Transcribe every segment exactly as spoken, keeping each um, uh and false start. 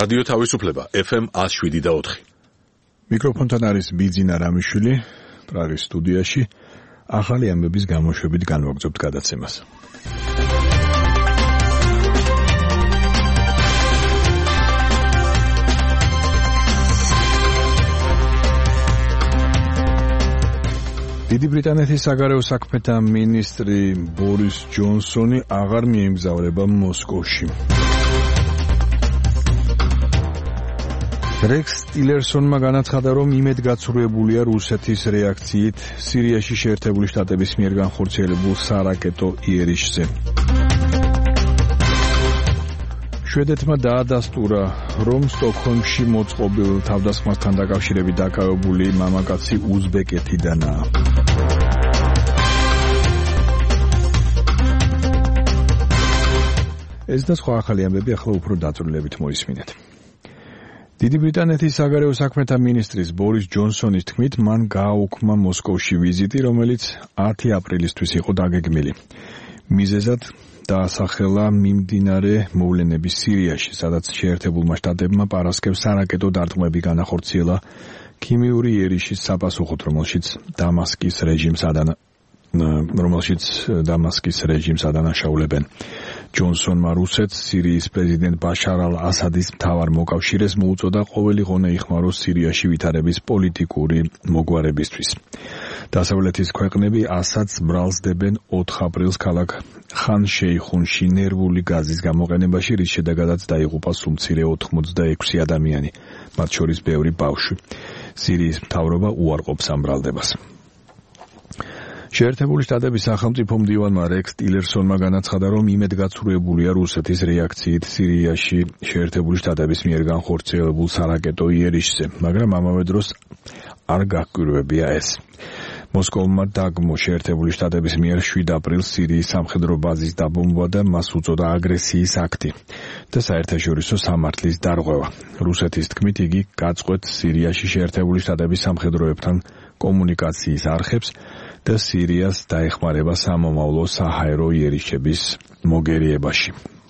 რადიო თავისუფლება ეფ ემ one oh seven და four. მიკროფონთან არის ბიძინა რამიშვილი, პრაღის სტუდიაში. ახალი ამბების გამოშვებით განვაგრძობთ გადაცემას. დიდი ბრიტანეთის საგარეო საქმეთა მინისტრი ბორის ჯონსონი აღარ მიემგზავრება მოსკოვში. რექს ტილერსონმა განაცხადა, რომ იმედგაცრუებულია რუსეთის რეაქციით სირიაში შეერთებული შტატების მიერ განხორციელებულ სარაკეტო იერიშზე. შვედეთმა დაადასტურა, რომ სტოკჰოლმში მოწყობილ თავდასხმასთან დაკავშირებით დაკავებული მამაკაცი უზბეკეთიდანაა. ეს და სხვა ახალი ამბები ახლა უფრო დაწვრილებით მოისმინეთ. დიდი ბრიტანეთის საგარეო საქმეთა მინისტრის ბორის ჯონსონის თქმით, მან გააუქმა მოსკოვში ვიზიტი, რომელიც ათი აპრილისთვის იყო დაგეგმილი. მიზეზად დაასახელა მიმდინარე მოვლენების სირიაში, სადაც შეერთებულმა შტატებმა პარასკევს სარაკეტო დარტყმები განახორციელა ქიმიური იერიშის საპასუხოდ, რომელშიც დამასკის რეჟიმს ადანა რომელშიც დამასკის რეჟიმს ადანაშაულებენ. ჯონსონმა რუსეთს სირიის პრეზიდენტ ბაშარ ალ-ასადის მთავარ მოკავშირეს მოუწოდა ყოველი ღონე იხმაროს სირიაში ვითარების პოლიტიკური მოგვარებისთვის. დასავლეთის ქვეყნები ასადს ბრალსდებენ ოთხ აპრილს ქალაქ ხან-შეიხუნში ნერვული გაზის გამოყენებაში, რის შედეგადაც დაიღუპა სულ მცირე ოთხმოცდაექვსი ადამიანი, მათ შორის ბევრი ბავშვი. სირიის მთავრობა უარყოფს ამ ბრალდებას. შეერთებული შტატების სახელმწიფო მდივანმა რექს ტილერსონმა განაცხადა, რომ იმედგაცრუებულია რუსეთის რეაქციით სირიაში შეერთებული შტატების მიერ განხორციელებულ სარაკეტო იერიშზე, მაგრამ ამავე დროს არ გაგვირვებია ეს. მოსკოვმა დაგმო შეერთებული შტატების მიერ შვიდ აპრილს სირიის სამხედრო ბაზის დაბომბვა და მას უწოდა აგრესიის აქტი და საერთაშორისო სამართლის დარღვევა. რუსეთის თქმით, იგი გაწყვეტს სირიაში შეერთებული შტატების სამხედროებთან კომუნიკაციის არხებს და სირიას დაეხმარება სამომავლო საჰაერო იერიშების მოგერიებაში.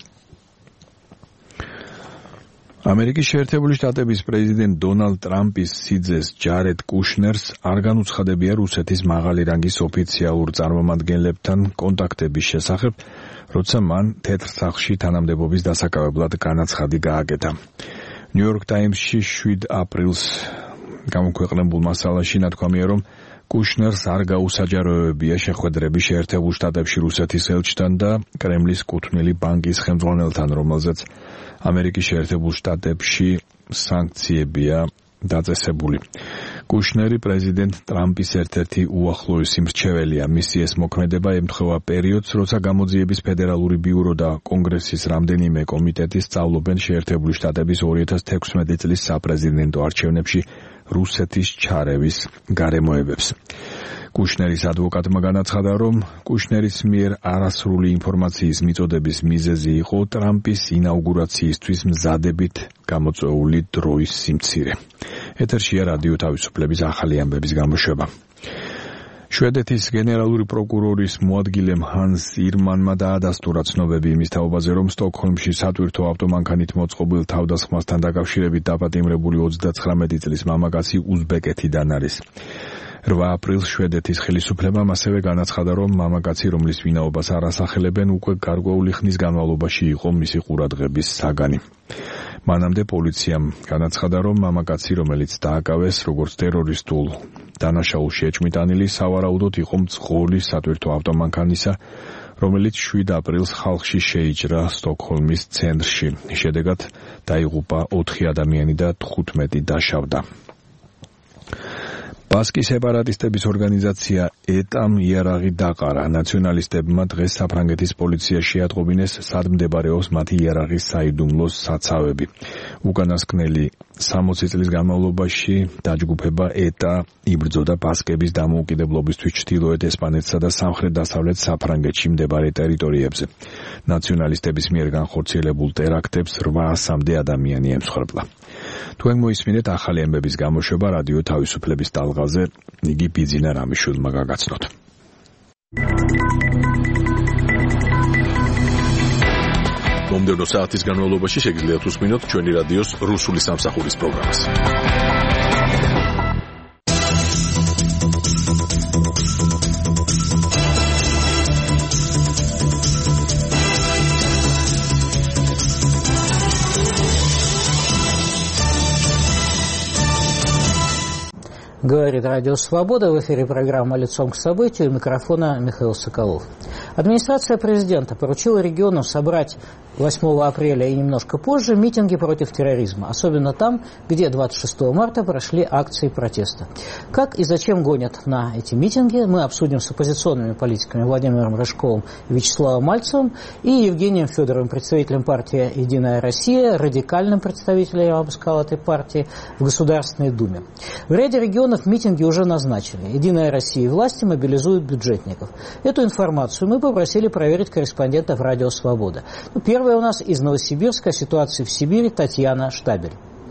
ამერიკის შეერთებული შტატების პრეზიდენტ დონალდ ტრამპის სიძეს ჯარედ კუშნერს არ განუცხადებია რუსეთის მაღალი რანგის ოფიციალურ წარმომადგენლებთან კონტაქტების შესახებ, როცა მან თეთრ სახლში თანამდებობის დასაკავებლად განაცხადი გააკეთა. ნიუ-იორკ ტაიმსში შვიდ აპრილს გამოქვეყნებულ მასალაში ნათქვამია, რომ კუშნერს არ გაუსაჯაროებია შეხვედრები შეერთებულ შტატებში რუსეთის ელჩთან და კრემლის კუთვნილი ბანკის ხელმძღვანელთან, რომელზეც ამერიკის შეერთებულ შტატებში სანქციებია დაწესებული. კუშნერი პრეზიდენტ ტრამპის ერთ-ერთი უახლოესი მრჩეველია. მისი ეს მოქმედება ემთხვევა პერიოდს, როცა გამოძიების ფედერალური ბიურო და კონგრესის რამდენიმე კომიტეტი სწავლობენ შეერთებული შტატების ორი ათას თექვსმეტი წლის საპრეზიდენტო არჩევნებში რუსეთის ჩარევის გარემოებებს. კუშნერის ადვოკატმა განაცხადა, რომ კუშნერის მიერ არასრული ინფორმაციის მიწოდების მიზეზი იყო ტრამპის ინაუგურაციისთვის მზადებით გამოწვეული დროის სიმცირე. ეთერშია რადიო თავისუფლების ახალი ამბების გამოშვება. შვედეთის გენერალური პროკურორის მოადგილემ ჰანს ირმანმა დაადასტურა ცნობები იმის თაობაზე, რომ სტოკჰოლმში სატვირთო ავტომანქანით მოწყობილ თავდასხმასთან დაკავშირებით დაპატიმრებული ოცდაცხრამეტი წლის მამაკაცი უზბეკეთიდან არის. რვა აპრილს შვედეთის ხელისუფლებამ ასევე განაცხადა, რომ მამაკაცი, რომლის ვინაობას არ ასახელებენ, უკვე გარკვეული ხნის განმავლობაში იყო მისი ყურადღების საგანი. მანამდე პოლიციამ განაცხადა, რომ მამაკაცი, რომელიც დააკავეს როგორც ტერორისტულ დანაშაულში ეჭვმიტანილი, სავარაუდოდ იყო მძღოლი სატვირთო ავტომანქანისა, რომელიც შვიდ აპრილს ხალხში შეიჭრა სტოკჰოლმის ცენტრში. შედეგად დაიღუპა ოთხი ადამიანი და თხუთმეტი დაშავდა. ბასკის სეპარატისტების ორგანიზაცია ეტამ იარაღი დაყარა. ნაციონალისტებმა დღეს საფრანგეთის პოლიცია შეატყობინეს, სად მდებარეობს მათი იარაღის საიდუმლოს საცავები. უკანასკნელი სამოცი წლის განმავლობაში დაჯგუფება ეტა იბრძოდა ბასკების დამოუკიდებლობისთვის ჩრდილოეთ ესპანეთსა და სამხრეთ-დასავლეთ საფრანგეთში მდებარე ტერიტორიებზე. ნაციონალისტების მიერ განხორციელებულ ტერაქტებს რვაასამდე ადამიანი ემსხვერპლა. თქვენ მოისმინეთ ახალი ამბების გამოშვება რადიო თავისუფლების ტალღაზე, იგი ბიძინა რამიშვილმა გაგაცნოთ. მომდევნო საათის განმავლობაში შეგიძლიათ უსმინოთ ჩვენი რადიოს რუსული სამსახურის პროგრამას. Говорит Радио Свобода. В эфире программа «Лицом к событию». У микрофона Михаил Соколов. Администрация президента поручила региону собрать восьмого апреля и немножко позже митинги против терроризма. Особенно там, где двадцать шестого марта прошли акции протеста. Как и зачем гонят на эти митинги, мы обсудим с оппозиционными политиками Владимиром Рыжковым и Вячеславом Мальцевым и Евгением Федоровым, представителем партии «Единая Россия», радикальным представителем, я бы сказал, этой партии в Государственной Думе. В ряде регионов митинги уже назначили. «Единая Россия» и власти мобилизуют бюджетников. Эту информацию мы попросили проверить корреспондентов «Радио Свобода». Ну, первая у нас из Новосибирска, ситуации в Сибири, Татьяна Штабель.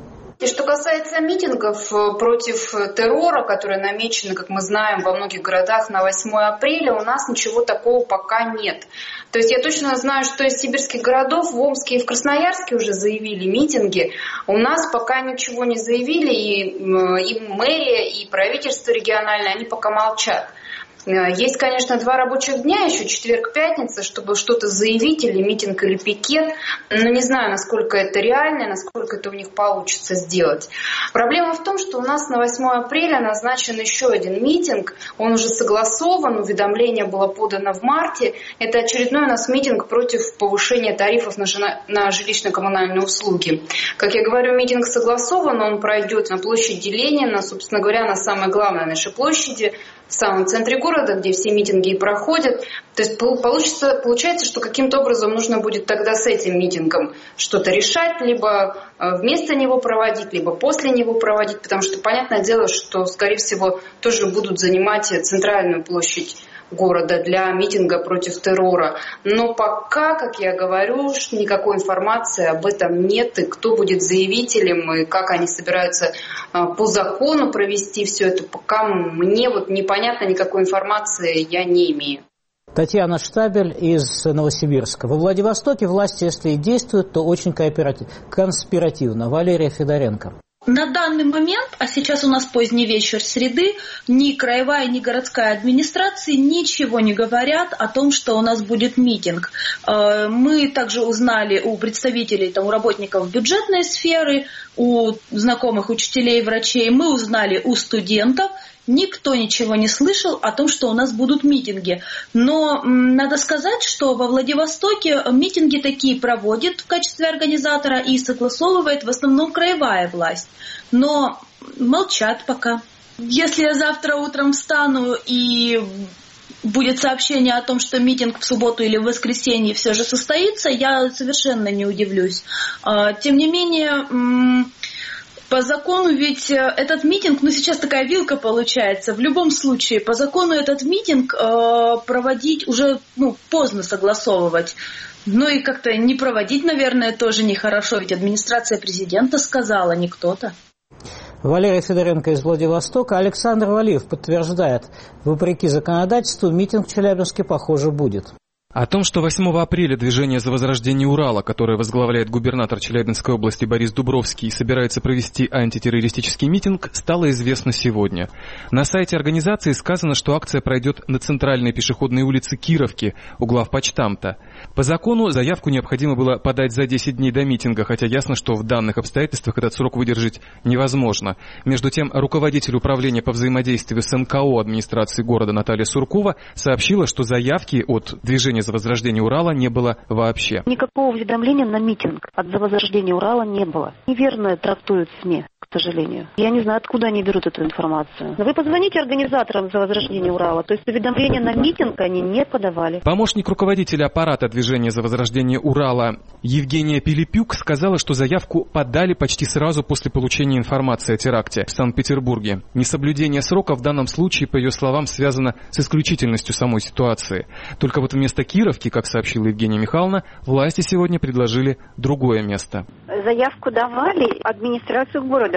И что касается митингов против террора, которые намечены, как мы знаем, во многих городах на восьмое апреля, у нас ничего такого пока нет. То есть я точно знаю, что из сибирских городов в Омске и в Красноярске уже заявили митинги. У нас пока ничего не заявили, и, и мэрия, и правительство региональное, они пока молчат. Есть, конечно, два рабочих дня, еще четверг-пятница, чтобы что-то заявить, или митинг, или пикет. Но не знаю, насколько это реально, насколько это у них получится сделать. Проблема в том, что у нас на восьмое апреля назначен еще один митинг. Он уже согласован, уведомление было подано в марте. Это очередной у нас митинг против повышения тарифов на жилищно-коммунальные услуги. Как я говорю, митинг согласован, он пройдет на площади Ленина, собственно говоря, на самой главной нашей площади, в самом центре города, где все митинги и проходят. То есть получится, получается, что каким-то образом нужно будет тогда с этим митингом что-то решать, либо вместо него проводить, либо после него проводить, потому что понятное дело, что, скорее всего, тоже будут занимать центральную площадь города для митинга против террора. Но пока, как я говорю, никакой информации об этом нет, и кто будет заявителем, и как они собираются по закону провести все это, пока мне вот непонятно, никакой информации я не имею. Татьяна Штабель из Новосибирска. Во Владивостоке власти, если и действуют, то очень конспиративно. Валерия Федоренко. На данный момент, а сейчас у нас поздний вечер среды, ни краевая, ни городская администрации ничего не говорят о том, что у нас будет митинг. Мы также узнали у представителей, там, у работников бюджетной сферы, у знакомых учителей, врачей, мы узнали у студентов. Никто ничего не слышал о том, что у нас будут митинги. Но м, надо сказать, что во Владивостоке митинги такие проводит в качестве организатора и согласовывает в основном краевая власть. Но молчат пока. Если я завтра утром встану и будет сообщение о том, что митинг в субботу или в воскресенье все же состоится, я совершенно не удивлюсь. Тем не менее, по закону ведь этот митинг, ну сейчас такая вилка получается, в любом случае, по закону этот митинг э, проводить уже ну, поздно согласовывать. Ну и как-то не проводить, наверное, тоже нехорошо, ведь администрация президента сказала, не кто-то. Валерия Федоренко из Владивостока. Александр Валиев подтверждает, вопреки законодательству, митинг в Челябинске, похоже, будет. О том, что восьмого апреля движение за возрождение Урала, которое возглавляет губернатор Челябинской области Борис Дубровский, собирается провести антитеррористический митинг, стало известно сегодня. На сайте организации сказано, что акция пройдет на центральной пешеходной улице Кировки, у главпочтамта. По закону заявку необходимо было подать за десять дней до митинга, хотя ясно, что в данных обстоятельствах этот срок выдержать невозможно. Между тем, руководитель управления по взаимодействию с эн ка о администрации города Наталья Суркова сообщила, что заявки от движения за возрождение Урала не было вообще. Никакого уведомления на митинг от за возрождение Урала не было. Неверно трактуют СМИ, к сожалению. Я не знаю, откуда они берут эту информацию. Но вы позвоните организаторам за возрождение Урала. То есть уведомления на митинг они не подавали. Помощник руководителя аппарата движения за возрождение Урала Евгения Пилипюк сказала, что заявку подали почти сразу после получения информации о теракте в Санкт-Петербурге. Несоблюдение срока в данном случае, по ее словам, связано с исключительностью самой ситуации. Только вот вместо Кировки, как сообщила Евгения Михайловна, власти сегодня предложили другое место. Заявку давали администрацию города,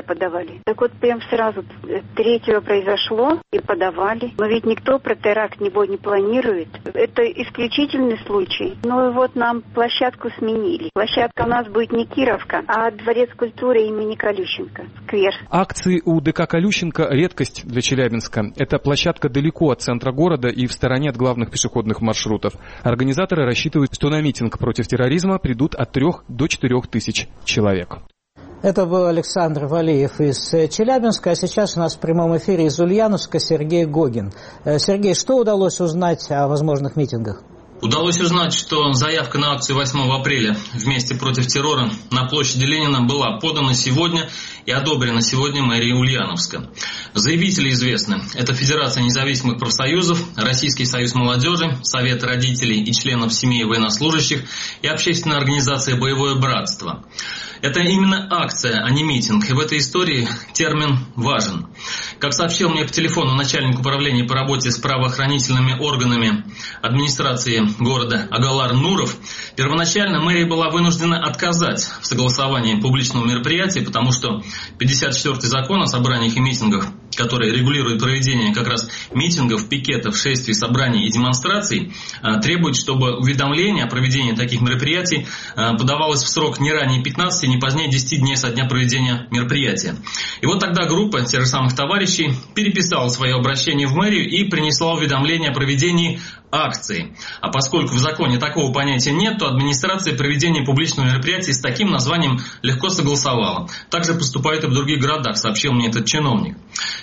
подавали. Так вот, прям сразу третьего произошло и подавали. Но ведь никто про теракт не планирует. Это исключительный случай. Ну и вот нам площадку сменили. Площадка у нас будет не Кировка, а Дворец культуры имени Колющенко. Сквер. Акции у ДК Колющенко – редкость для Челябинска. Это площадка далеко от центра города и в стороне от главных пешеходных маршрутов. Организаторы рассчитывают, что на митинг против терроризма придут от трех до четырех тысяч человек. Это был Александр Валиев из Челябинска, а сейчас у нас в прямом эфире из Ульяновска Сергей Гогин. Сергей, что удалось узнать о возможных митингах? Удалось узнать, что заявка на акцию восьмого апреля «Вместе против террора» на площади Ленина была подана сегодня и одобрена сегодня мэрией Ульяновска. Заявители известны. Это Федерация независимых профсоюзов, Российский союз молодежи, Совет родителей и членов семей военнослужащих и общественная организация «Боевое братство». Это именно акция, а не митинг, и в этой истории термин важен. Как сообщил мне по телефону начальник управления по работе с правоохранительными органами администрации города Агалар Нуров, первоначально мэрия была вынуждена отказать в согласовании публичного мероприятия, потому что пятьдесят четвёртый закон о собраниях и митингах, который регулирует проведение как раз митингов, пикетов, шествий, собраний и демонстраций, требует, чтобы уведомление о проведении таких мероприятий подавалось в срок не ранее пятнадцати, не позднее десяти дней со дня проведения мероприятия. И вот тогда группа тех же самых товарищей переписала свое обращение в мэрию и принесла уведомление о проведении акции. А поскольку в законе такого понятия нет, то администрация проведения публичного мероприятия с таким названием легко согласовала. Также поступает и в других городах, сообщил мне этот чиновник.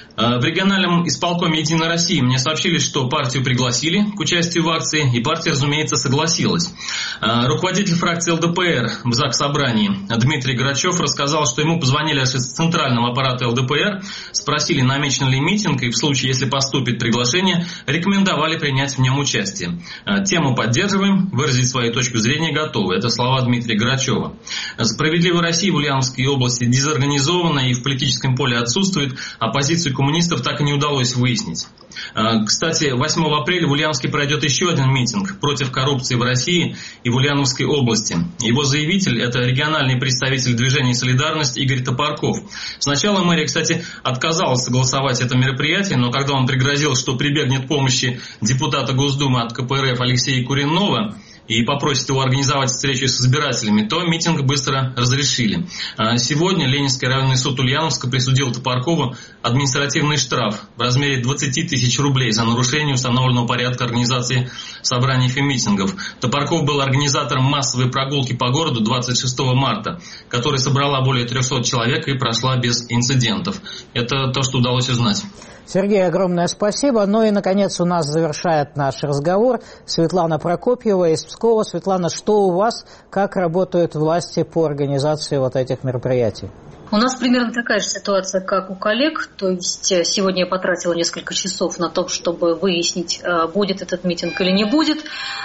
В региональном исполкоме «Единой России» мне сообщили, что партию пригласили к участию в акции, и партия, разумеется, согласилась. Руководитель фракции эл дэ пэ эр в Заксобрании Дмитрий Грачев рассказал, что ему позвонили аж из центрального аппарата эл дэ пэ эр, спросили, намечен ли митинг, и в случае, если поступит приглашение, рекомендовали принять в нем участие. Тему поддерживаем, выразить свою точку зрения готовы. Это слова Дмитрия Грачева. «Справедливая Россия» в Ульяновской области дезорганизована и в политическом поле отсутствует, а позицию коммунистов так и не удалось выяснить. Кстати, восьмого апреля в Ульяновске пройдет еще один митинг против коррупции в России и в Ульяновской области. Его заявитель – это региональный представитель движения «Солидарность» Игорь Топорков. Сначала мэрия, кстати, отказалась согласовать это мероприятие, но когда он пригрозил, что прибегнет к помощи депутата Госдумы от ка пэ эр эф Алексея Куренного и попросит его организовать встречу с избирателями, то митинг быстро разрешили. Сегодня Ленинский районный суд Ульяновска присудил Топоркову административный штраф в размере двадцати тысяч рублей за нарушение установленного порядка организации собраний и митингов. Топорков был организатором массовой прогулки по городу двадцать шестого марта, которая собрала более трехсот человек и прошла без инцидентов. Это то, что удалось узнать. Сергей, огромное спасибо. Ну и, наконец, у нас завершает наш разговор Светлана Прокопьева из Пскова. Светлана, что у вас, как работают власти по организации вот этих мероприятий? У нас примерно такая же ситуация, как у коллег. То есть сегодня я потратила несколько часов на то, чтобы выяснить, будет этот митинг или не будет,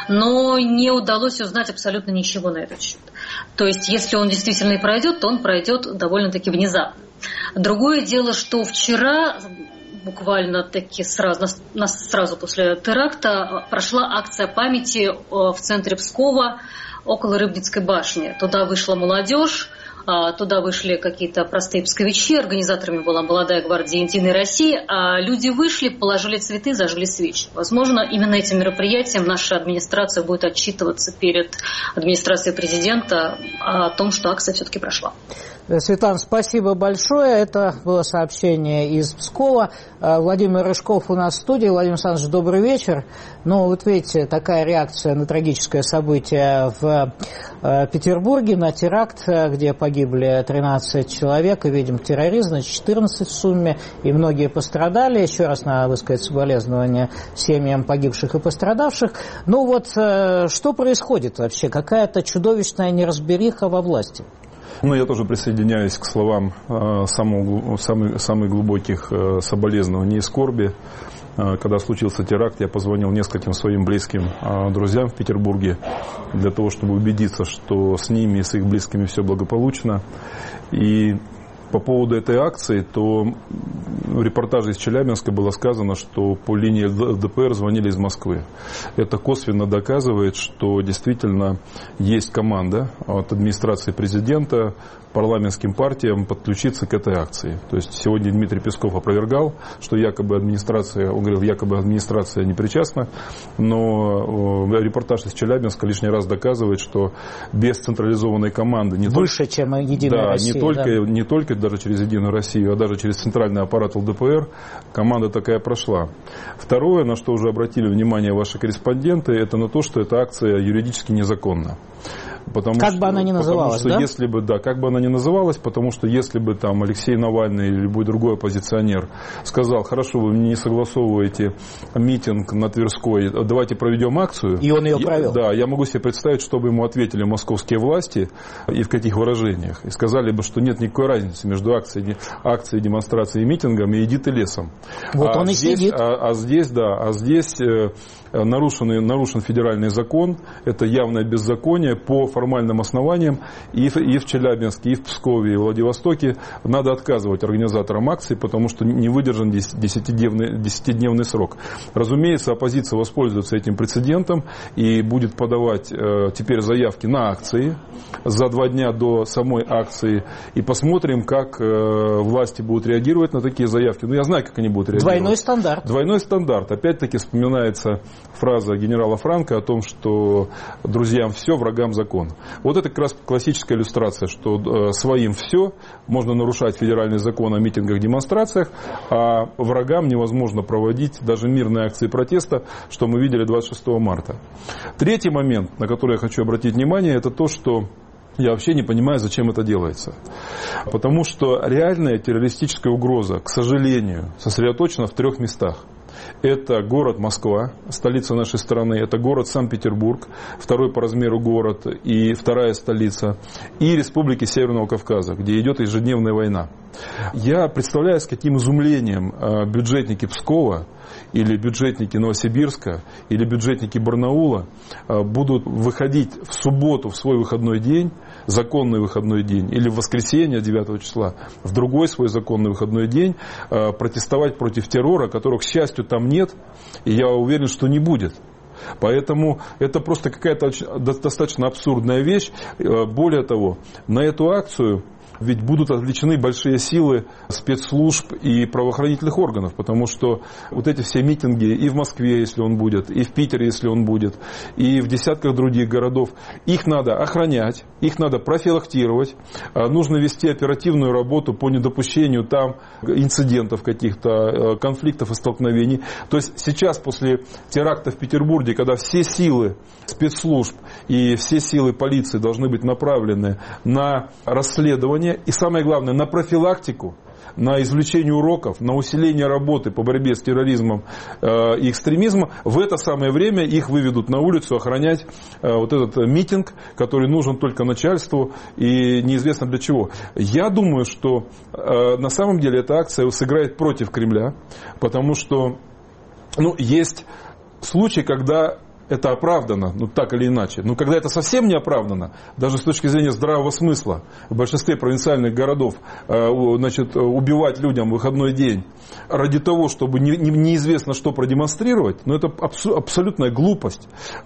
но не удалось узнать абсолютно ничего на этот счет. То есть если он действительно и пройдет, то он пройдет довольно-таки внезапно. Другое дело, что вчера, буквально-таки сразу, сразу после теракта, прошла акция памяти в центре Пскова около Рыбницкой башни. Туда вышла молодежь, туда вышли какие-то простые псковичи, организаторами была молодая гвардия «Единой России», а люди вышли, положили цветы, зажгли свечи. Возможно, именно этим мероприятием наша администрация будет отчитываться перед администрацией президента о том, что акция все-таки прошла. Светлана, спасибо большое. Это было сообщение из Пскова. Владимир Рыжков у нас в студии. Владимир Александрович, добрый вечер. Ну, вот видите, такая реакция на трагическое событие в Петербурге, на теракт, где погибли тринадцать человек, и, видим, терроризм, значит, четырнадцать в сумме, и многие пострадали. Еще раз надо высказать соболезнования семьям погибших и пострадавших. Ну вот, что происходит вообще? Какая-то чудовищная неразбериха во власти. Ну, я тоже присоединяюсь к словам э, самого, самых, самых глубоких э, соболезнований и скорби. Э, когда случился теракт, я позвонил нескольким своим близким э, друзьям в Петербурге для того, чтобы убедиться, что с ними и с их близкими все благополучно. И по поводу этой акции, то в репортаже из Челябинска было сказано, что по линии ЛДПР звонили из Москвы. Это косвенно доказывает, что действительно есть команда от администрации президента парламентским партиям подключиться к этой акции. То есть сегодня Дмитрий Песков опровергал, что якобы администрация, он говорил, якобы администрация не причастна, но репортаж из Челябинска лишний раз доказывает, что без централизованной команды не выше, только, чем Единая да, Россия, не только, да? не только даже через Единую Россию, а даже через центральный аппарат ЛДПР команда такая прошла. Второе, на что уже обратили внимание ваши корреспонденты, это на то, что эта акция юридически незаконна. Потому как что, бы она ни называлась, потому что да? Если бы, да, как бы она ни называлась, потому что если бы там Алексей Навальный или любой другой оппозиционер сказал, хорошо, вы не согласовываете митинг на Тверской, давайте проведем акцию. И он ее провел. Я, да, я могу себе представить, что бы ему ответили московские власти и в каких выражениях. И сказали бы, что нет никакой разницы между акцией, акцией демонстрацией и митингом, и иди ты лесом. Вот а он здесь, и сидит. А, а здесь, да, а здесь э, нарушен, нарушен федеральный закон, это явное беззаконие по формальным основаниям, и в, и в Челябинске, и в Пскове, и в Владивостоке надо отказывать организаторам акции, потому что не выдержан десятидневный, десятидневный срок. Разумеется, оппозиция воспользуется этим прецедентом и будет подавать э, теперь заявки на акции за два дня до самой акции, и посмотрим, как э, власти будут реагировать на такие заявки. Ну, я знаю, как они будут реагировать. Двойной стандарт. Двойной стандарт. Опять-таки вспоминается фраза генерала Франко о том, что друзьям все, врагам закон. Вот это как раз классическая иллюстрация, что своим все, можно нарушать федеральный закон о митингах, демонстрациях, а врагам невозможно проводить даже мирные акции протеста, что мы видели двадцать шестого марта. Третий момент, на который я хочу обратить внимание, это то, что я вообще не понимаю, зачем это делается. Потому что реальная террористическая угроза, к сожалению, сосредоточена в трех местах. Это город Москва, столица нашей страны, это город Санкт-Петербург, второй по размеру город и вторая столица, и республики Северного Кавказа, где идет ежедневная война. Я представляю, с каким изумлением бюджетники Пскова или бюджетники Новосибирска или бюджетники Барнаула будут выходить в субботу в свой выходной день, законный выходной день, или в воскресенье девятого числа, в другой свой законный выходной день, протестовать против террора, которого, к счастью, там нет, и я уверен, что не будет. Поэтому это просто какая-то достаточно абсурдная вещь. Более того, на эту акцию ведь будут отвлечены большие силы спецслужб и правоохранительных органов, потому что вот эти все митинги и в Москве, если он будет, и в Питере, если он будет, и в десятках других городов, их надо охранять, их надо профилактировать, нужно вести оперативную работу по недопущению там инцидентов каких-то, конфликтов и столкновений. То есть сейчас после теракта в Петербурге, когда все силы спецслужб и все силы полиции должны быть направлены на расследование, и самое главное, на профилактику, на извлечение уроков, на усиление работы по борьбе с терроризмом э, и экстремизмом, в это самое время их выведут на улицу охранять э, вот этот митинг, который нужен только начальству и неизвестно для чего. Я думаю, что э, на самом деле эта акция сыграет против Кремля, потому что ну, есть случаи, когда это оправдано, ну так или иначе. Но когда это совсем не оправдано, даже с точки зрения здравого смысла, в большинстве провинциальных городов значит, убивать людям в выходной день ради того, чтобы не, не, неизвестно что продемонстрировать, ну это абсу, абсолютная глупость.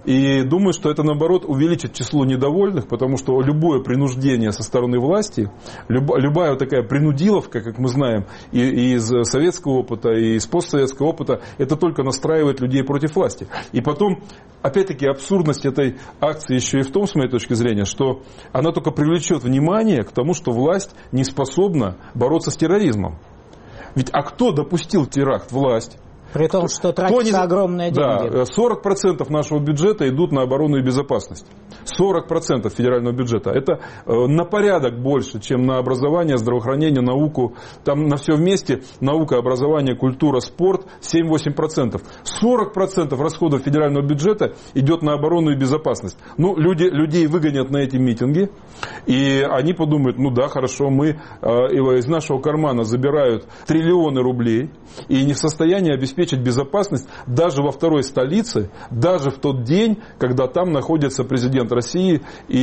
И думаю, что это наоборот увеличит число недовольных, потому что любое принуждение со стороны власти, люб, любая вот такая принудиловка, как мы знаем, и, и из советского опыта, и из постсоветского опыта, это только настраивает людей против власти. И потом опять-таки абсурдность этой акции еще и в том, с моей точки зрения, что она только привлечет внимание к тому, что власть не способна бороться с терроризмом. Ведь а кто допустил теракт? Власть. При том, что тратятся не... огромные деньги. Да, сорок процентов нашего бюджета идут на оборону и безопасность. сорок процентов федерального бюджета. Это на порядок больше, чем на образование, здравоохранение, науку. Там на все вместе наука, образование, культура, спорт семь-восемь процентов. сорок процентов расходов федерального бюджета идет на оборону и безопасность. Ну, люди, людей выгонят на эти митинги, и они подумают, ну да, хорошо, мы э, из нашего кармана забирают триллионы рублей и не в состоянии обеспечить обеспечить безопасность даже во второй столице, даже в тот день, когда там находится президент России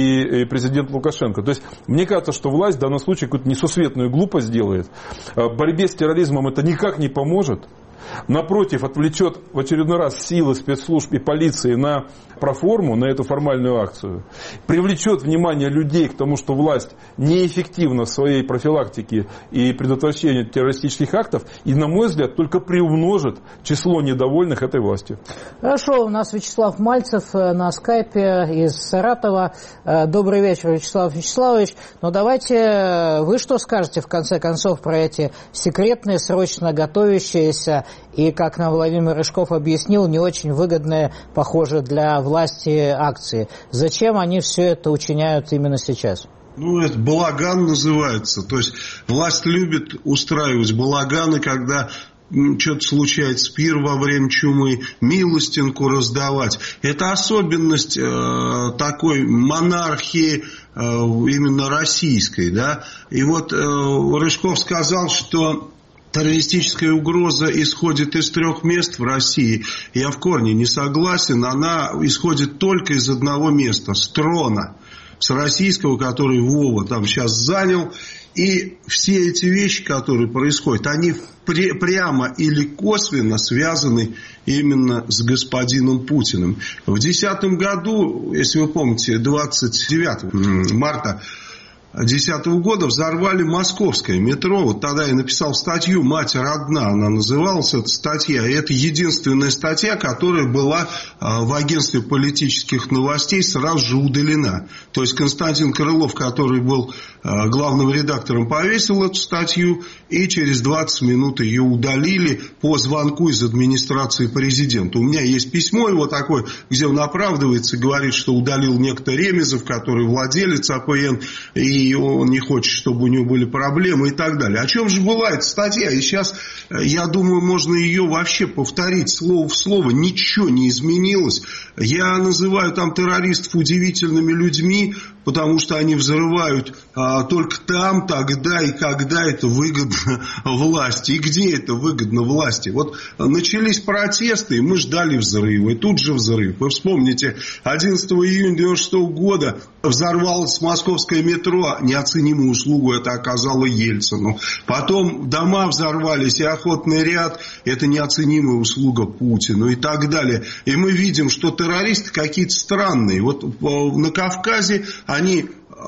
и президент Лукашенко. То есть, мне кажется, что власть в данном случае какую-то несусветную глупость делает. В борьбе с терроризмом это никак не поможет. Напротив, отвлечет в очередной раз силы спецслужб и полиции на проформу, на эту формальную акцию. Привлечет внимание людей к тому, что власть неэффективна в своей профилактике и предотвращении террористических актов. И, на мой взгляд, только приумножит число недовольных этой властью. Хорошо, у нас Вячеслав Мальцев на скайпе из Саратова. Добрый вечер, Вячеслав Вячеславович. Но давайте вы что скажете, в конце концов, про эти секретные, срочно готовящиеся и, как нам Владимир Рыжков объяснил, не очень выгодные, похоже, для власти акции. Зачем они все это учиняют именно сейчас? Ну, это балаган называется. То есть власть любит устраивать балаганы, когда что-то случается, пир во время чумы, милостинку раздавать. Это особенность э, такой монархии э, именно российской. Да? И вот э, Рыжков сказал, что террористическая угроза исходит из трех мест в России. Я в корне не согласен. Она исходит только из одного места, с трона. С российского, который Вова там сейчас занял. И все эти вещи, которые происходят, они пре- прямо или косвенно связаны именно с господином Путиным. В две тысячи десятом году, если вы помните, двадцать девятого марта две тысячи десятого года взорвали московское метро. Вот тогда я написал статью «Мать родна», она называлась, эта статья. И это единственная статья, которая была в агентстве политических новостей сразу же удалена. То есть Константин Крылов, который был главным редактором, повесил эту статью, и через двадцать минут ее удалили по звонку из администрации президента. У меня есть письмо его такое, где он оправдывается, говорит, что удалил некто Ремезов, который владелец АПН, и и он не хочет, чтобы у него были проблемы и так далее. О чем же была эта статья? И сейчас, я думаю, можно ее вообще повторить слово в слово. Ничего не изменилось. Я называю там террористов удивительными людьми, потому что они взрывают а, только там, тогда и когда это выгодно власти. И где это выгодно власти? Вот начались протесты, и мы ждали взрыва. И тут же взрыв. Вы вспомните, одиннадцатого июня девяносто шестого года взорвалось московское метро. Неоценимую услугу это оказало Ельцину. Потом дома взорвались, и охотный ряд. Это неоценимая услуга Путину и так далее. И мы видим, что террористы какие-то странные. Вот на Кавказе они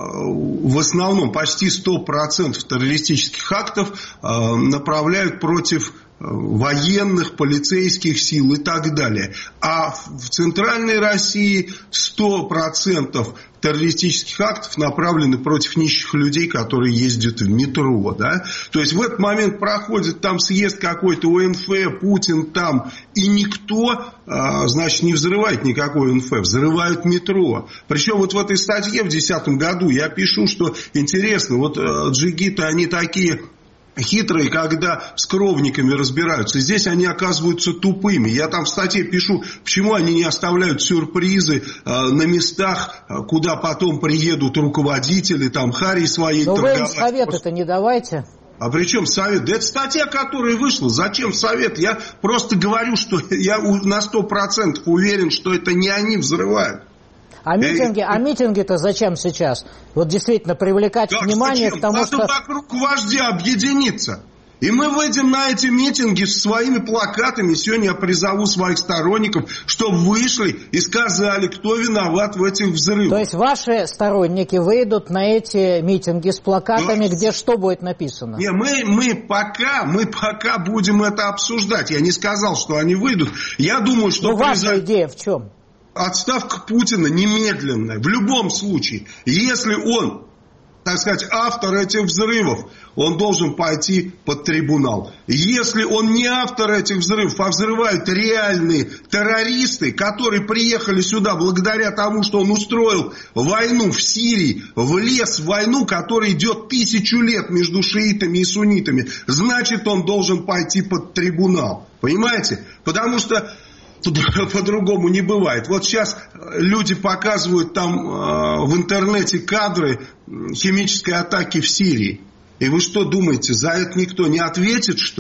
в основном почти сто процентов террористических актов направляют против военных, полицейских сил и так далее. А в Центральной России сто процентов террористических актов направлены против нищих людей, которые ездят в метро. Да? То есть в этот момент проходит там съезд какой-то ОНФ, Путин там, и никто, значит, не взрывает никакой ОНФ, взрывают метро. Причем вот в этой статье в две тысячи десятом году я пишу, что интересно, вот джигиты, они такие хитрые, когда с кровниками разбираются. Здесь они оказываются тупыми. Я там в статье пишу, почему они не оставляют сюрпризы э, на местах, куда потом приедут руководители, там, хари своей торговать. Но вы им совет-то не давайте. А при чем совет? Да это статья, которая вышла. Зачем совет? Я просто говорю, что я на сто процентов уверен, что это не они взрывают. А митинги, а митинги-то зачем сейчас? Вот действительно привлекать как внимание зачем? К тому, Надо что... вокруг вождя объединиться. И мы выйдем на эти митинги со своими плакатами. Сегодня я призову своих сторонников, чтобы вышли и сказали, кто виноват в этих взрывах. То есть ваши сторонники выйдут на эти митинги с плакатами, да. Где что будет написано? Не, мы, мы, пока, мы пока будем это обсуждать. Я не сказал, что они выйдут. Я думаю, что... Ну, призов... ваша идея в чем? Отставка Путина немедленная, в любом случае. Если он, так сказать, автор этих взрывов, он должен пойти под трибунал. Если он не автор этих взрывов, а взрывают реальные террористы, которые приехали сюда благодаря тому, что он устроил войну в Сирии, влез в войну, которая идет тысячу лет между шиитами и суннитами, значит, он должен пойти под трибунал. Понимаете? Потому что по-другому не бывает. Вот сейчас люди показывают там э, в интернете кадры химической атаки в Сирии. И вы что думаете, за это никто не ответит, что ли?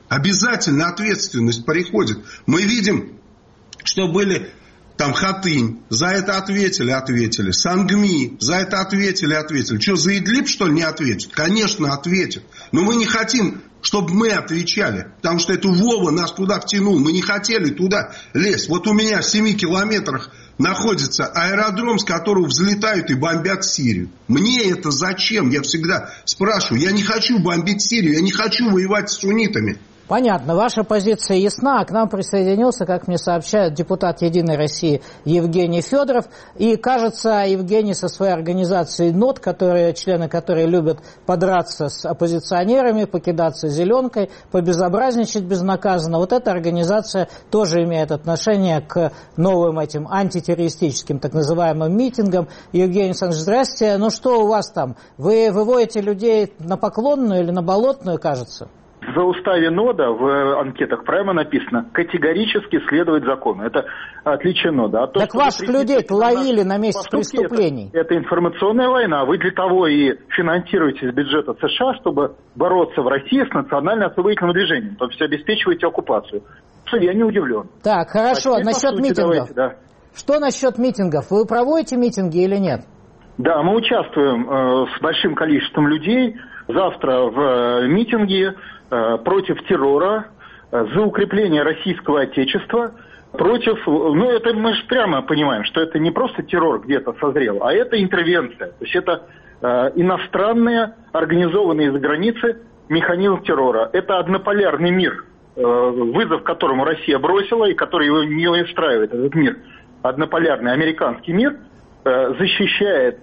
Обязательно ответственность приходит. Мы видим, что были там Хатынь, за это ответили, ответили. Сангми, за это ответили, ответили. Что, за Идлиб, что ли, не ответят? Конечно, ответят. Но мы не хотим, чтобы мы отвечали. Потому что это Вова нас туда втянул. Мы не хотели туда лезть. Вот у меня в семи километрах находится аэродром, с которого взлетают и бомбят Сирию. Мне это зачем? Я всегда спрашиваю. Я не хочу бомбить Сирию. Я не хочу воевать с суннитами. Понятно, ваша позиция ясна. К нам присоединился, как мне сообщают, депутат «Единой России» Евгений Федоров. И, кажется, Евгений со своей организацией НОТ, которые, члены которой любят подраться с оппозиционерами, покидаться зеленкой, побезобразничать безнаказанно, вот эта организация тоже имеет отношение к новым этим антитеррористическим так называемым митингам. Евгений Александрович, здрасте. Ну что у вас там? Вы выводите людей на Поклонную или на Болотную, кажется? В уставе НОДА в анкетах прямо написано «категорически следовать закону». Это отличие НОДА. А то, так ваших людей-то ловили на месте преступлений. Это, это информационная война. Вы для того и финансируете из бюджета США, чтобы бороться в России с национально-освободительным движением. То есть обеспечиваете оккупацию. Я не удивлен. Так, хорошо. А насчет митингов. Давайте, да. Что насчет митингов? Вы проводите митинги или нет? Да, мы участвуем э, с большим количеством людей. Завтра в э, митинге против террора, за укрепление российского отечества, против, ну это мы же прямо понимаем, что это не просто террор где-то созрел, а это интервенция. То есть это э, иностранные, организованные из-за границы механизм террора. Это однополярный мир, э, вызов которому Россия бросила и который его не устраивает, этот мир. Однополярный американский мир э, защищает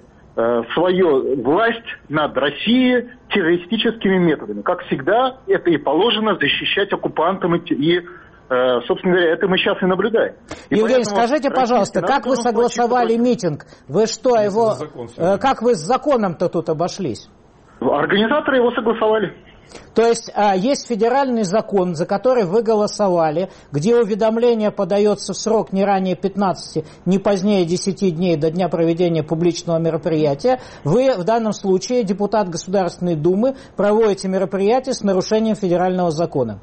свою власть над Россией террористическими методами. Как всегда, это и положено защищать оккупантам и, и собственно говоря, это мы сейчас и наблюдаем. И Евгений, скажите, пожалуйста, как вы согласовали митинг? Вы что, его... Как вы с законом-то тут обошлись? Организаторы его согласовали. То есть а, есть федеральный закон, за который вы голосовали, где уведомление подается в срок не ранее пятнадцати, не позднее десяти дней до дня проведения публичного мероприятия. Вы в данном случае, депутат Государственной Думы, проводите мероприятие с нарушением федерального закона.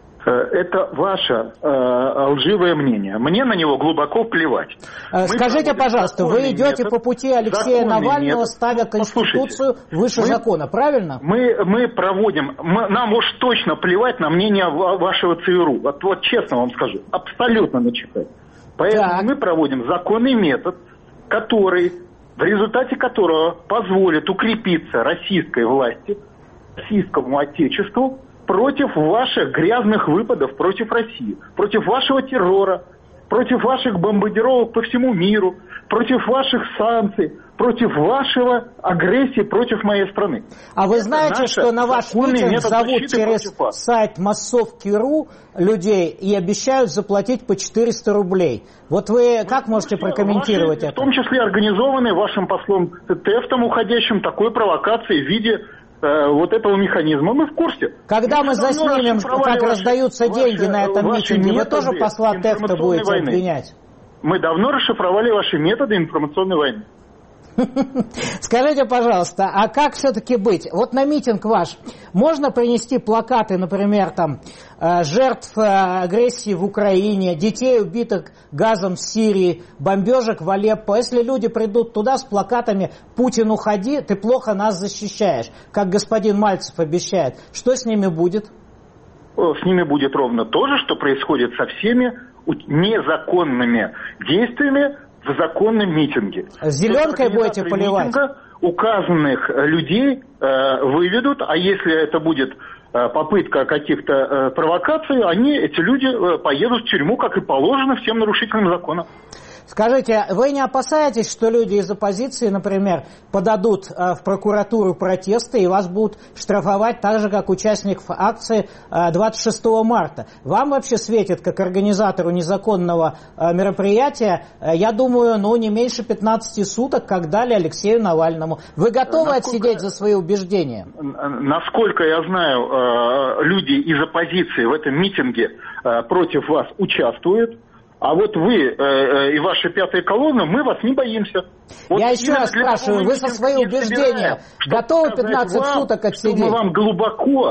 Это ваше э, лживое мнение. Мне на него глубоко плевать. Скажите, пожалуйста, вы идете метод, по пути Алексея Навального, метод. ставя Конституцию Послушайте, выше мы, закона, правильно? Мы, мы проводим, мы, нам уж точно плевать на мнение вашего ЦРУ. Вот, вот честно вам скажу, абсолютно начитать. Поэтому так. мы проводим законный метод, который, в результате которого позволит укрепиться российской власти, российскому отечеству, против ваших грязных выпадов против России, против вашего террора, против ваших бомбардировок по всему миру, против ваших санкций, против вашего агрессии против моей страны. А вы знаете, что на ваш митинг зовут через сайт массовки точка ру людей и обещают заплатить по четыреста рублей. Вот вы как можете прокомментировать ваши, это? В том числе организованной вашим послом Тефтом уходящим такой провокации в виде вот этого механизма. Мы в курсе. Когда мы, мы заснимем, как ваши, раздаются деньги ваши, на этом митинге, вы тоже посла Тефта будете войны. обвинять? Мы давно расшифровали ваши методы информационной войны. Скажите, пожалуйста, а как все-таки быть? Вот на митинг ваш можно принести плакаты, например, там, жертв агрессии в Украине, детей, убитых газом в Сирии, бомбежек в Алеппо. Если люди придут туда с плакатами «Путин, уходи, ты плохо нас защищаешь», как господин Мальцев обещает, что с ними будет? С ними будет ровно то же, что происходит со всеми незаконными действиями в законном митинге. Зеленкой будете поливать? Указанных людей э, выведут, а если это будет э, попытка каких-то э, провокаций, они, эти люди, э, поедут в тюрьму, как и положено всем нарушителям закона. Скажите, вы не опасаетесь, что люди из оппозиции, например, подадут э, в прокуратуру протесты и вас будут штрафовать так же, как участников акции э, двадцать шестого марта? Вам вообще светит, как организатору незаконного э, мероприятия, э, я думаю, ну не меньше пятнадцати суток, как дали Алексею Навальному. Вы готовы насколько, отсидеть за свои убеждения? Насколько я знаю, э, люди из оппозиции в этом митинге э, против вас участвуют. А вот вы э, э, и ваша пятая колонна, мы вас не боимся. Вот я еще раз спрашиваю, вы со свои убеждения готовы пятнадцать вам, суток отсидеть? Мы вам глубоко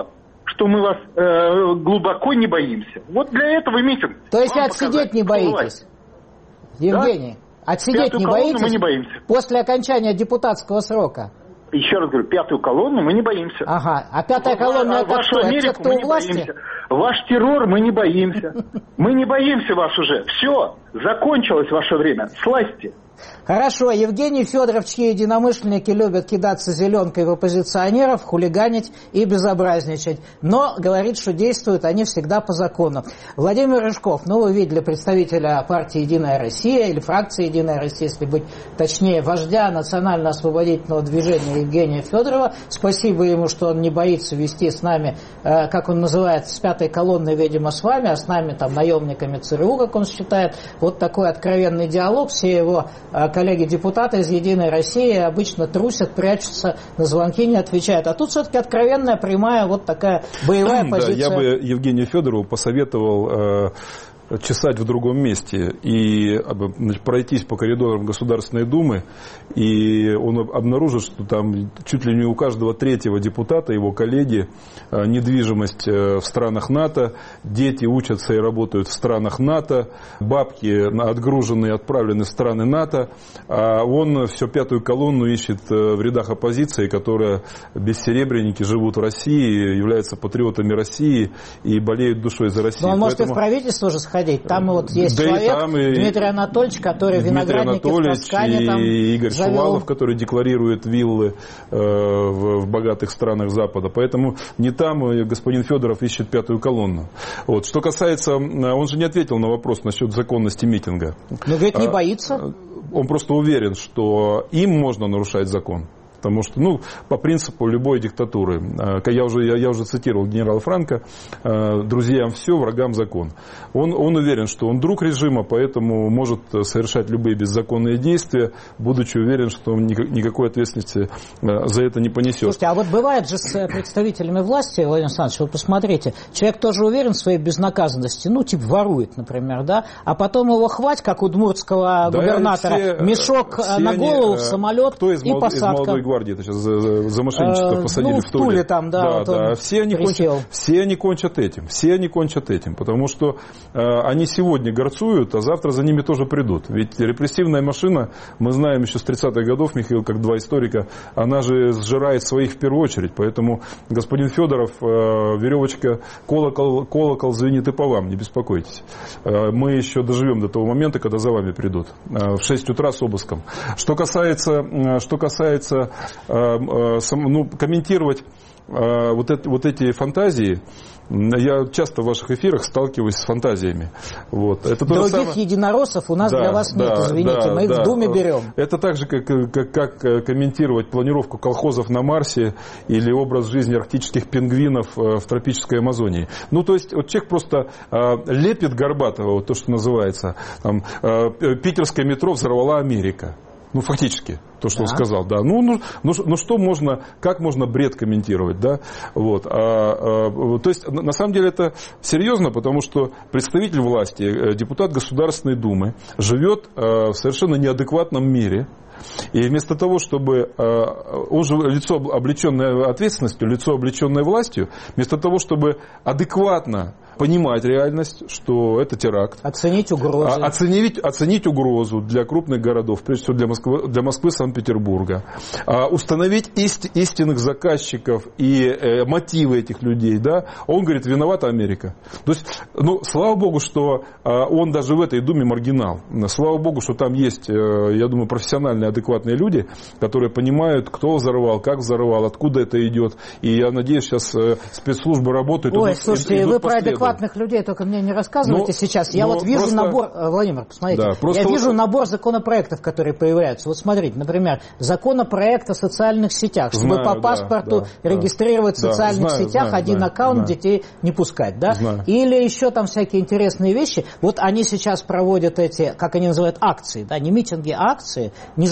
что мы вас э, глубоко не боимся. Вот для этого митинг. То есть отсидеть не боитесь? Евгений, да? Отсидеть не боитесь? Мы не боимся. После окончания депутатского срока? Еще раз говорю, пятую колонну мы не боимся. Ага, а пятая колонна это вашу кто? Америку Это кто мы у не власти? боимся. Ваш террор мы не боимся. Мы не боимся вас уже. Все, закончилось ваше время. Слазьте. Хорошо, Евгений Федоров, чьи единомышленники любят кидаться зеленкой в оппозиционеров, хулиганить и безобразничать. Но говорит, что действуют они всегда по закону. Владимир Рыжков, ну вы видели представителя партии «Единая Россия» или фракции «Единая Россия», если быть точнее, вождя национально-освободительного движения Евгения Федорова. Спасибо ему, что он не боится вести с нами, э, как он называет, с пятой колонной, видимо, с вами, а с нами там наемниками ЦРУ, как он считает. Вот такой откровенный диалог. Все его коллеги-депутаты из «Единой России» обычно трусят, прячутся, на звонки не отвечают. А тут все-таки откровенная, прямая, вот такая боевая позиция. Да, я бы Евгению Федорову посоветовал... Э, чесать в другом месте и значит, пройтись по коридорам Государственной Думы, и он обнаружит, что там чуть ли не у каждого третьего депутата, его коллеги, недвижимость в странах НАТО, дети учатся и работают в странах НАТО, бабки отгружены и отправлены в страны НАТО, а он всю пятую колонну ищет в рядах оппозиции, которая бессеребренники живут в России, являются патриотами России и болеют душой за Россию. Но он может Поэтому... и в правительство же сходить. Там вот есть да человек, и там и Дмитрий Анатольевич, который Дмитрий виноградники Анатольевич, в Тоскане там и Игорь завел. Шувалов, который декларирует виллы э, в, в богатых странах Запада. Поэтому не там господин Федоров ищет пятую колонну. Вот. Что касается... Он же не ответил на вопрос насчет законности митинга. Но говорит, не боится. Он просто уверен, что им можно нарушать закон. Потому что, ну, по принципу любой диктатуры, я уже, я, я уже цитировал генерала Франко, друзьям все, врагам закон. Он, он уверен, что он друг режима, поэтому может совершать любые беззаконные действия, будучи уверен, что он никакой ответственности за это не понесет. Слушайте, а вот бывает же с представителями власти, Владимир Александрович, вы посмотрите, человек тоже уверен в своей безнаказанности, ну, типа ворует, например, да, а потом его хвать, как у удмуртского да, губернатора, все, мешок все на голову, они, в самолет кто из и мол, посадка. Где-то сейчас за, за мошенничество посадили ну, в Туле. в Туле там, да, да, вот да. Все, они кончат, все они кончат этим. Все они кончат этим. Потому что э, они сегодня горцуют, а завтра за ними тоже придут. Ведь репрессивная машина, мы знаем еще с тридцатых годов, Михаил, как два историка, она же сжирает своих в первую очередь. Поэтому господин Федоров, э, веревочка, колокол, колокол звенит и по вам, не беспокойтесь. Э, мы еще доживем до того момента, когда за вами придут. Э, в шесть утра с обыском. Что касается... Э, что касается ну, комментировать вот, это, вот эти фантазии, я часто в ваших эфирах сталкиваюсь с фантазиями. Вот. Это Других самое... единороссов у нас да, для вас да, нет, извините, да, мы их да. в Думе берем. Это так же, как, как, как комментировать планировку колхозов на Марсе или образ жизни арктических пингвинов в тропической Амазонии. Ну, то есть, вот человек просто а, лепит Горбатова, вот то, что называется, там, а, питерское метро взорвала Америка. Ну, фактически, то, что да. он сказал, да. Ну, ну, ну, ну, что можно, как можно бред комментировать, да? Вот. А, а, то есть, на самом деле, это серьезно, потому что представитель власти, депутат Государственной Думы, живет а, в совершенно неадекватном мире. И вместо того, чтобы... Он же лицо, облеченное ответственностью, лицо, облеченное властью, вместо того, чтобы адекватно понимать реальность, что это теракт. Оценить угрозу. Оценить, оценить угрозу для крупных городов, прежде всего для Москвы, для Москвы Санкт-Петербурга. Установить ист, истинных заказчиков и э, мотивы этих людей. Да? Он говорит, виновата Америка. То есть, ну, слава богу, что э, он даже в этой Думе маргинал. Слава богу, что там есть, э, я думаю, профессиональные, адекватные люди, которые понимают, кто взорвал, как взорвал, откуда это идет. И я надеюсь, сейчас э, спецслужбы работают. Ой, идут, слушайте, идут вы про адекватных людей только мне не рассказывайте но, сейчас. Я вот вижу просто... набор, Владимир, посмотрите, да, я вижу вот... набор законопроектов, которые появляются. Вот смотрите, например, законопроект о социальных сетях, чтобы знаю, по паспорту да, да, регистрировать да, в социальных знаю, сетях знаю, один знаю, аккаунт, знаю. Детей не пускать, да? Знаю. Или еще там всякие интересные вещи. Вот они сейчас проводят эти, как они называют, акции, да, не митинги, а акции, не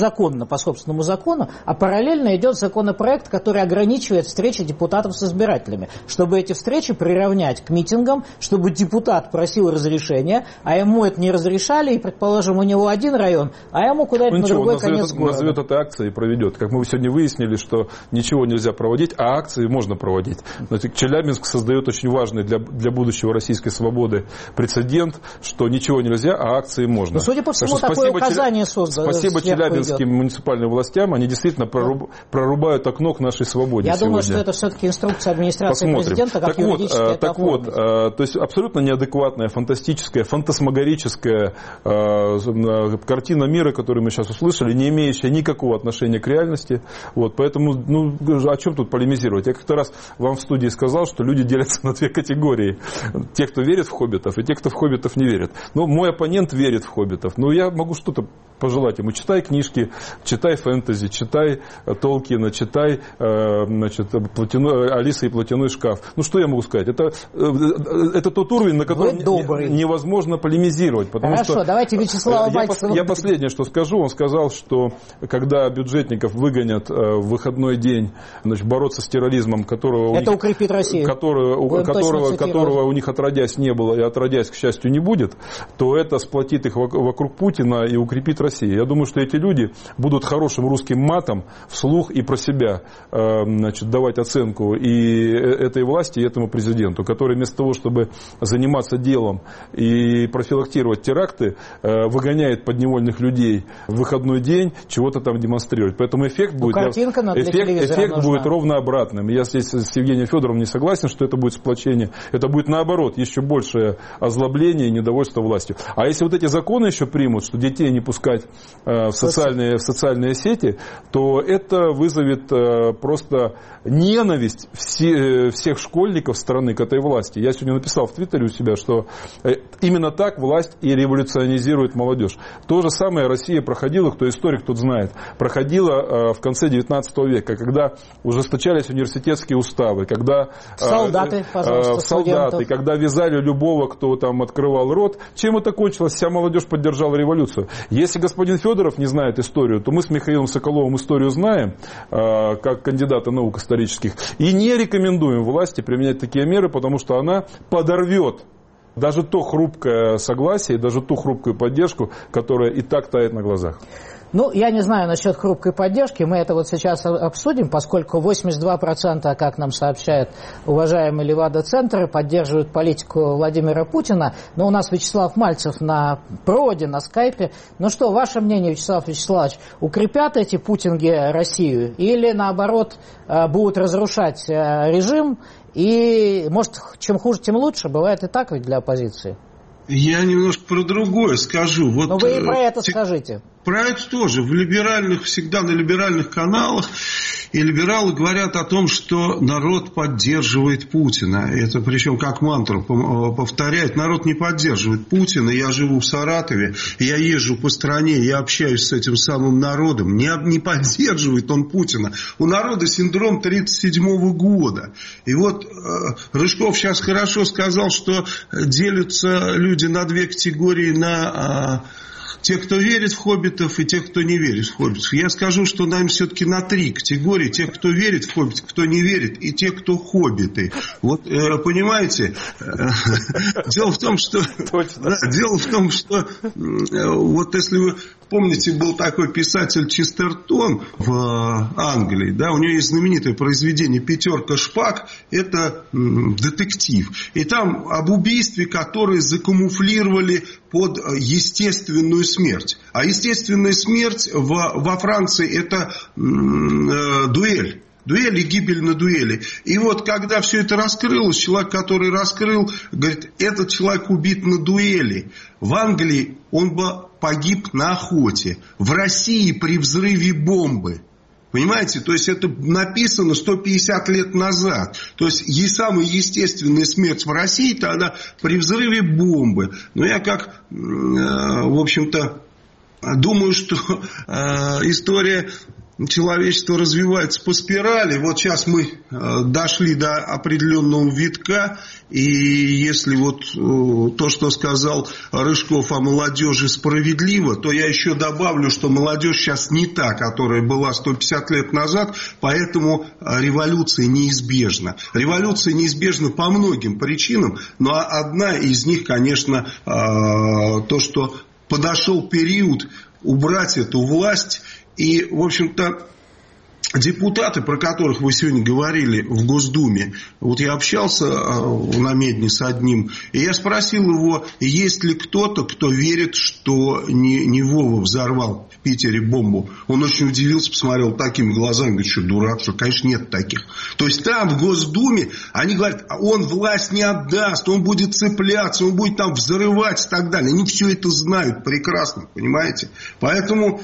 незаконно по собственному закону, а параллельно идет законопроект, который ограничивает встречи депутатов с избирателями, чтобы эти встречи приравнять к митингам, чтобы депутат просил разрешения, а ему это не разрешали, и, предположим, у него один район, а ему куда-то ну, на другой назовет, конец города. Назовет это акцией и проведет. Как мы сегодня выяснили, что ничего нельзя проводить, а акции можно проводить. Значит, Челябинск создает очень важный для, для будущего российской свободы прецедент, что ничего нельзя, а акции можно. Но, судя по всему, такое спасибо, указание создано. Спасибо челябинским идет. муниципальным властям, они действительно проруб, прорубают окно к нашей свободе. Я сегодня. думаю, что это все-таки инструкция администрации Посмотрим. президента, как так юридически вот, это так оформить. вот, то есть абсолютно неадекватная, фантастическая, фантасмагорическая э, картина мира, которую мы сейчас услышали, не имеющая никакого отношения к реальности. Вот, поэтому, ну, о чем тут полемизировать? Я как-то раз вам в студии сказал, что люди делятся на две категории. Те, кто верит в хоббитов, и те, кто в хоббитов не верит. Ну, мой оппонент верит в хоббитов. Но я могу что-то пожелать ему. Читай книжки, читай фэнтези, читай Толкина, читай значит, платяной, Алиса и платяной шкаф. Ну, что я могу сказать? Это, это тот уровень, на котором невозможно полемизировать. Хорошо, что давайте Вячеслава я, Мальцева... я последнее, что скажу. Он сказал, что когда бюджетников выгонят в выходной день, значит, бороться с терроризмом, которого, это у них, укрепит Россию. Которого, у, которого, которого у них отродясь не было и отродясь, к счастью, не будет, то это сплотит их вокруг Путина и укрепит Россию. Я думаю, что эти люди будут хорошим русским матом вслух и про себя значит, давать оценку и этой власти, и этому президенту, который вместо того, чтобы заниматься делом и профилактировать теракты, выгоняет подневольных людей в выходной день, чего-то там демонстрирует. Поэтому эффект будет, ну, эффект, эффект будет ровно обратным. Я здесь с Евгением Федоровым не согласен, что это будет сплочение. Это будет наоборот, еще большее озлобление и недовольство властью. А если вот эти законы еще примут, что детей не пускать в социальные, в социальные сети, то это вызовет просто ненависть все, всех школьников страны к этой власти. Я сегодня написал в Твиттере у себя, что именно так власть и революционизирует молодежь. То же самое Россия проходила, кто историк, тот знает, проходила в конце девятнадцатого века, когда ужесточались университетские уставы, когда солдаты, пожалуйста, солдаты, когда вязали любого, кто там открывал рот. Чем это кончилось? Вся молодежь поддержала революцию. Если господин Федоров не знает историю, то мы с Михаилом Соколовым историю знаем, как кандидата наук исторических, и не рекомендуем власти применять такие меры, потому что она подорвет даже то хрупкое согласие, даже ту хрупкую поддержку, которая и так тает на глазах. Ну, я не знаю насчет хрупкой поддержки, мы это вот сейчас обсудим, поскольку восемьдесят два процента, как нам сообщает уважаемый Левада-центр, поддерживают политику Владимира Путина, но у нас Вячеслав Мальцев на проводе, на скайпе. Ну что, ваше мнение, Вячеслав Вячеславович, укрепят эти путинги Россию или, наоборот, будут разрушать режим и, может, чем хуже, тем лучше? Бывает и так ведь для оппозиции. Я немножко про другое скажу. Вот, но вы и про это скажите. Про это тоже. В либеральных, всегда на либеральных каналах и либералы говорят о том, что народ поддерживает Путина. Это причем как мантру повторяют. Народ не поддерживает Путина. Я живу в Саратове, я езжу по стране, я общаюсь с этим самым народом. Не, не поддерживает он Путина. У народа синдром тридцать седьмого года. И вот э, Рыжков сейчас хорошо сказал, что делятся люди на две категории, на... Э, те, кто верит в хоббитов, и те, кто не верит в хоббитов. Я скажу, что, наверное, все-таки на три категории. Те, кто верит в хоббитов, кто не верит, и те, кто хоббиты. Вот, э, понимаете, дело в том, что... Дело в том, что... Вот если вы помните, был такой писатель Честертон в Англии, да, у него есть знаменитое произведение «Пятерка шпаг», это детектив. И там об убийстве, которое закамуфлировали под естественную смерть. А естественная смерть в, во Франции это э, дуэль. Дуэль и гибель на дуэли. И вот когда все это раскрылось, человек, который раскрыл, говорит, этот человек убит на дуэли. В Англии он бы погиб на охоте. В России при взрыве бомбы. Понимаете? То есть это написано сто пятьдесят лет назад. То есть ей самая естественная смерть в России тогда при взрыве бомбы. Но я как, в общем-то, думаю, что история человечество развивается по спирали. Вот сейчас мы дошли до определенного витка, и если вот то, что сказал Рыжков о молодежи, справедливо, то я еще добавлю, что молодежь сейчас не та, которая была сто пятьдесят лет назад, поэтому революция неизбежна. Революция неизбежна по многим причинам, но одна из них, конечно, то, что подошел период убрать эту власть. И, в общем-то, депутаты, про которых вы сегодня говорили в Госдуме, вот я общался на Медне с одним, и я спросил его, есть ли кто-то, кто верит, что не, не Вова взорвал в Питере бомбу. Он очень удивился, посмотрел такими глазами, говорит, что дурак, что, конечно, нет таких. То есть там, в Госдуме, они говорят, он власть не отдаст, он будет цепляться, он будет там взрывать и так далее. Они все это знают прекрасно, понимаете? Поэтому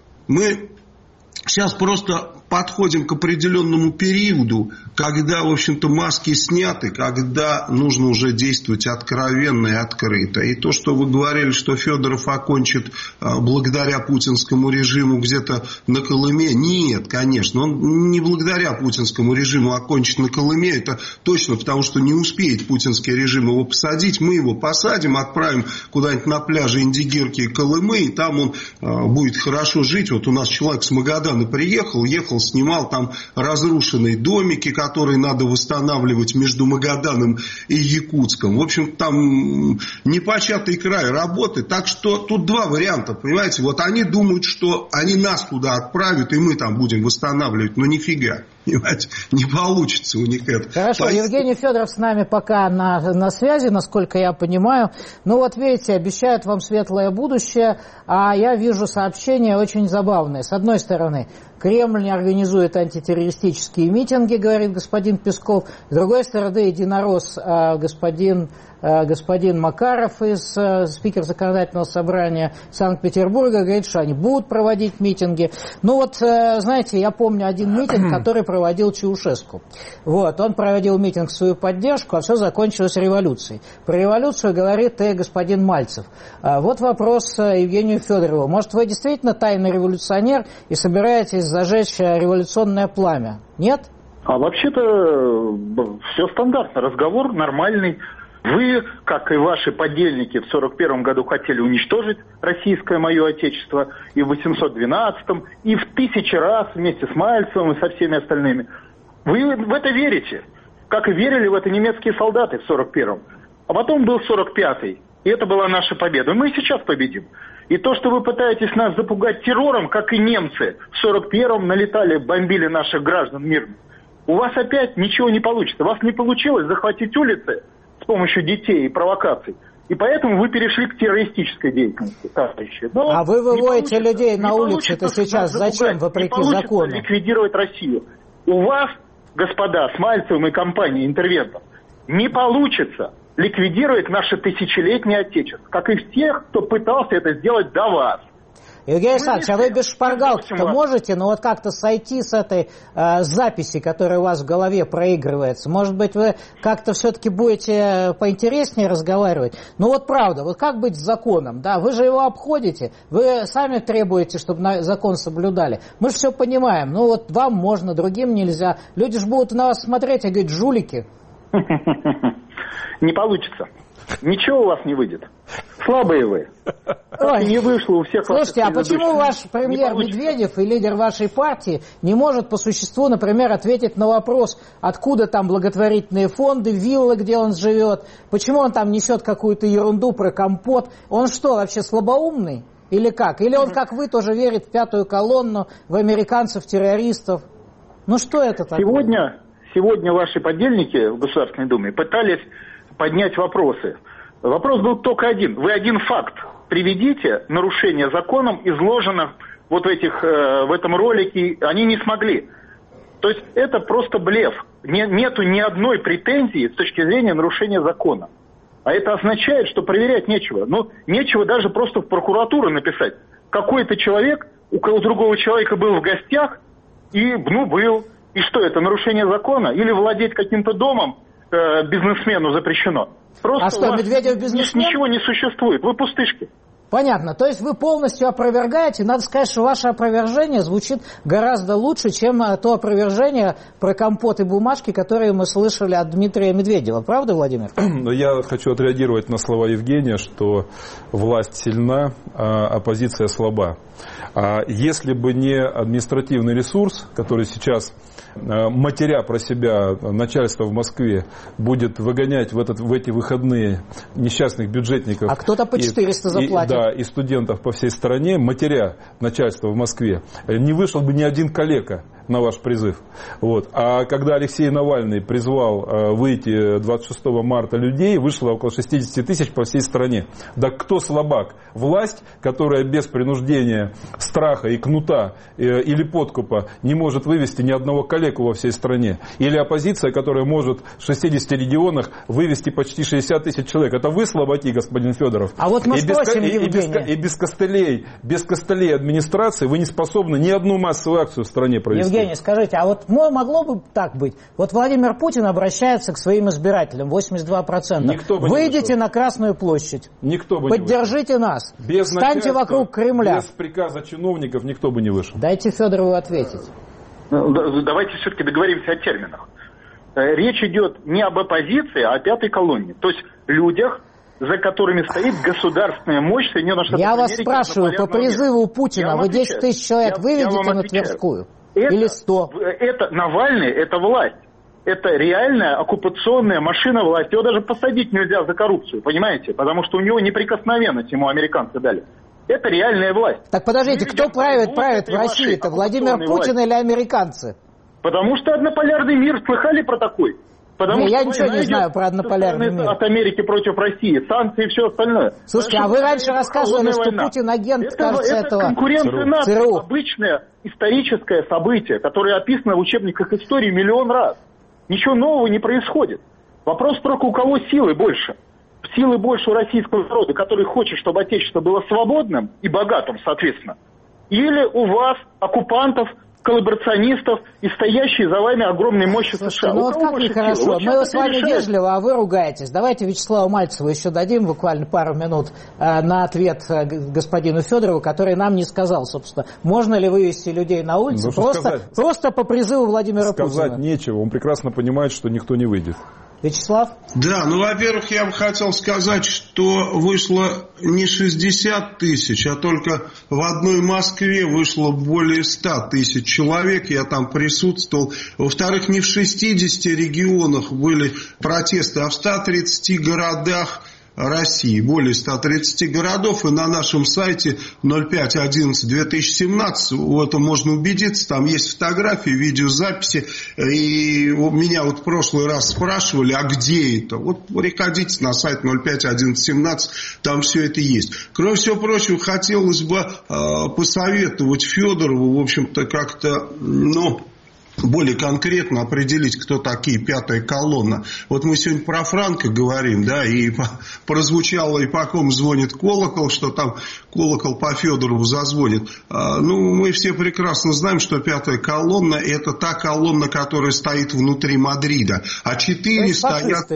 мы сейчас просто подходим к определенному периоду, когда, в общем-то, маски сняты, когда нужно уже действовать откровенно и открыто. И то, что вы говорили, что Федоров окончит благодаря путинскому режиму где-то на Колыме, нет, конечно, он не благодаря путинскому режиму окончит на Колыме, это точно, потому что не успеет путинский режим его посадить, мы его посадим, отправим куда-нибудь на пляже Индигирки и Колымы, и там он будет хорошо жить. Вот у нас человек с Магадана приехал, ехал, снимал там разрушенные домики, которые надо восстанавливать между Магаданом и Якутском. В общем, там непочатый край работы. Так что тут два варианта, понимаете. Вот они думают, что они нас туда отправят, и мы там будем восстанавливать. Но нифига. Понимаете, не получится у них это. Хорошо, Поэтому... Евгений Федоров с нами пока на, на связи, насколько я понимаю. Ну вот видите, обещают вам светлое будущее, а я вижу сообщения очень забавные. С одной стороны, Кремль не организует антитеррористические митинги, говорит господин Песков. С другой стороны, единорос господин, господин Макаров, из, спикер законодательного собрания Санкт-Петербурга, говорит, что они будут проводить митинги. Ну вот, знаете, я помню один митинг, который проводил Чаушеску. Вот, он проводил митинг в свою поддержку, а все закончилось революцией. Про революцию говорит и господин Мальцев. Вот вопрос Евгению Федорову. Может, вы действительно тайный революционер и собираетесь зажечь революционное пламя? Нет? А вообще-то все стандартно, разговор нормальный. Вы, как и ваши подельники, в сорок первом году хотели уничтожить российское мое отечество, и в восемьсот двенадцатом, и в тысячи раз вместе с Мальцевым и со всеми остальными. Вы в это верите, как и верили в это немецкие солдаты в сорок первом. А потом был сорок пятый, и это была наша победа. Мы и сейчас победим. И то, что вы пытаетесь нас запугать террором, как и немцы в сорок первом налетали, бомбили наших граждан мирно, у вас опять ничего не получится. У вас не получилось захватить улицы с помощью детей и провокаций. И поэтому вы перешли к террористической деятельности, товарищи. Но а вы выводите людей на улицы-то сейчас зачем, вопреки закону? Не получится ликвидировать Россию. У вас, господа, с Мальцевым и компанией интервентов, не получится ликвидировать наше тысячелетнее отечество, как и тех, кто пытался это сделать до вас. Евгений Александрович, а вы без шпаргалки-то можете, ну вот как-то сойти с этой э, записи, которая у вас в голове проигрывается? Может быть, вы как-то все-таки будете поинтереснее разговаривать? Ну вот правда, вот как быть с законом? Да, вы же его обходите, вы сами требуете, чтобы на закон соблюдали. Мы же все понимаем, ну вот вам можно, другим нельзя. Люди же будут на вас смотреть и говорить, жулики. Не получится. Ничего у вас не выйдет. Слабые вы. Ой. Не вышло у всех. Слушайте, а почему ваш премьер Медведев и лидер вашей партии не может по существу, например, ответить на вопрос, откуда там благотворительные фонды, виллы, где он живет, почему он там несет какую-то ерунду про компот? Он что, вообще слабоумный? Или как? Или он, как вы, тоже верит в пятую колонну, в американцев, террористов? Ну что это такое? Сегодня, сегодня ваши подельники в Государственной Думе пытались поднять вопросы. Вопрос был только один. Вы один факт приведите, нарушение законом, изложено вот в, этих, в этом ролике, они не смогли. То есть это просто блеф. Не, нету ни одной претензии с точки зрения нарушения закона. А это означает, что проверять нечего. Ну, нечего даже просто в прокуратуру написать. Какой-то человек у другого человека был в гостях, и, ну, был. И что, это нарушение закона? Или владеть каким-то домом э, бизнесмену запрещено? Просто а что, Медведев бизнесмен? Ничего не существует. Вы пустышки. Понятно. То есть вы полностью опровергаете. Надо сказать, что ваше опровержение звучит гораздо лучше, чем то опровержение про компот и бумажки, которые мы слышали от Дмитрия Медведева. Правда, Владимир? Я хочу отреагировать на слова Евгения, что власть сильна, а оппозиция слаба. Если бы не административный ресурс, который сейчас, матеря про себя, начальство в Москве будет выгонять в, этот, в эти выходные несчастных бюджетников. А кто-то по четыреста и, заплатит. И, да, и студентов по всей стране, матеря начальство в Москве, не вышел бы ни один калека на ваш призыв. Вот. А когда Алексей Навальный призвал выйти двадцать шестого марта людей, вышло около шестьдесят тысяч по всей стране. Да кто слабак? Власть, которая без принуждения, страха и кнута или подкупа не может вывести ни одного калеку во всей стране. Или оппозиция, которая может в шестидесяти регионах вывести почти шестьдесят тысяч человек. Это вы слабаки, господин Федоров. А вот мы и спросим без, Евгения. И без, и без костылей, без костылей администрации вы не способны ни одну массовую акцию в стране провести. Евгений, скажите, а вот могло бы так быть? Вот Владимир Путин обращается к своим избирателям, восемьдесят два процента. Никто бы Выйдите на Красную площадь. Никто бы Поддержите не нас. Без Встаньте вокруг Кремля. Без приказа чиновников никто бы не вышел. Дайте Федорову ответить. Давайте все-таки договоримся о терминах. Речь идет не об оппозиции, а о пятой колонне. То есть людях, за которыми стоит государственная мощь Соединенных Штатов Я Америки. вас спрашиваю, по призыву Путина вы десять тысяч человек я, выведете я на Тверскую? Это, Или сто? Это Навальный, это власть. Это реальная оккупационная машина власти. Его даже посадить нельзя за коррупцию, понимаете? Потому что у него неприкосновенность ему американцы дали. Это реальная власть. Так подождите, кто правит, правит в России? Это Владимир Путин или американцы? Потому что однополярный мир, слыхали про такой? Потому не, что я ничего не знаю про однополярный мир. От Америки против России, санкции и все остальное. Слушайте, а вы раньше рассказывали, что война. Путин агент, это, кажется, это этого... конкуренция наций, обычное историческое событие, которое описано в учебниках истории миллион раз. Ничего нового не происходит. Вопрос только у кого силы больше. Силы больше у российского народа, который хочет, чтобы Отечество было свободным и богатым, соответственно. Или у вас, оккупантов, коллаборационистов и стоящие за вами огромной мощи США. Ну вот как нехорошо. Вот мы с вами решает. Вежливо, а вы ругаетесь. Давайте Вячеславу Мальцеву еще дадим буквально пару минут э, на ответ э, господину Федорову, который нам не сказал, собственно, можно ли вывести людей на улицу, ну, просто, просто по призыву Владимира сказать Путина. Сказать нечего. Он прекрасно понимает, что никто не выйдет. Вячеслав? Да, ну, во-первых, я бы хотел сказать, что вышло не шестьдесят тысяч, а только в одной Москве вышло более ста тысяч человек, я там присутствовал. Во-вторых, не в шестидесяти регионах были протесты, а в ста тридцати городах России, более ста тридцати городов, и на нашем сайте ноль пять одиннадцать две тысячи семнадцать, в этом можно убедиться, там есть фотографии, видеозаписи, и меня вот в прошлый раз спрашивали, а где это? Вот приходите на сайт ноль пять одиннадцать семнадцать, там все это есть. Кроме всего прочего, хотелось бы э, посоветовать Федорову, в общем-то, как-то, ну... более конкретно определить, кто такие пятая колонна. Вот мы сегодня про Франко говорим, да, и прозвучало, и по ком звонит колокол, что там колокол по Федорову зазвонит. А, ну, мы все прекрасно знаем, что пятая колонна – это та колонна, которая стоит внутри Мадрида. А четыре стоят...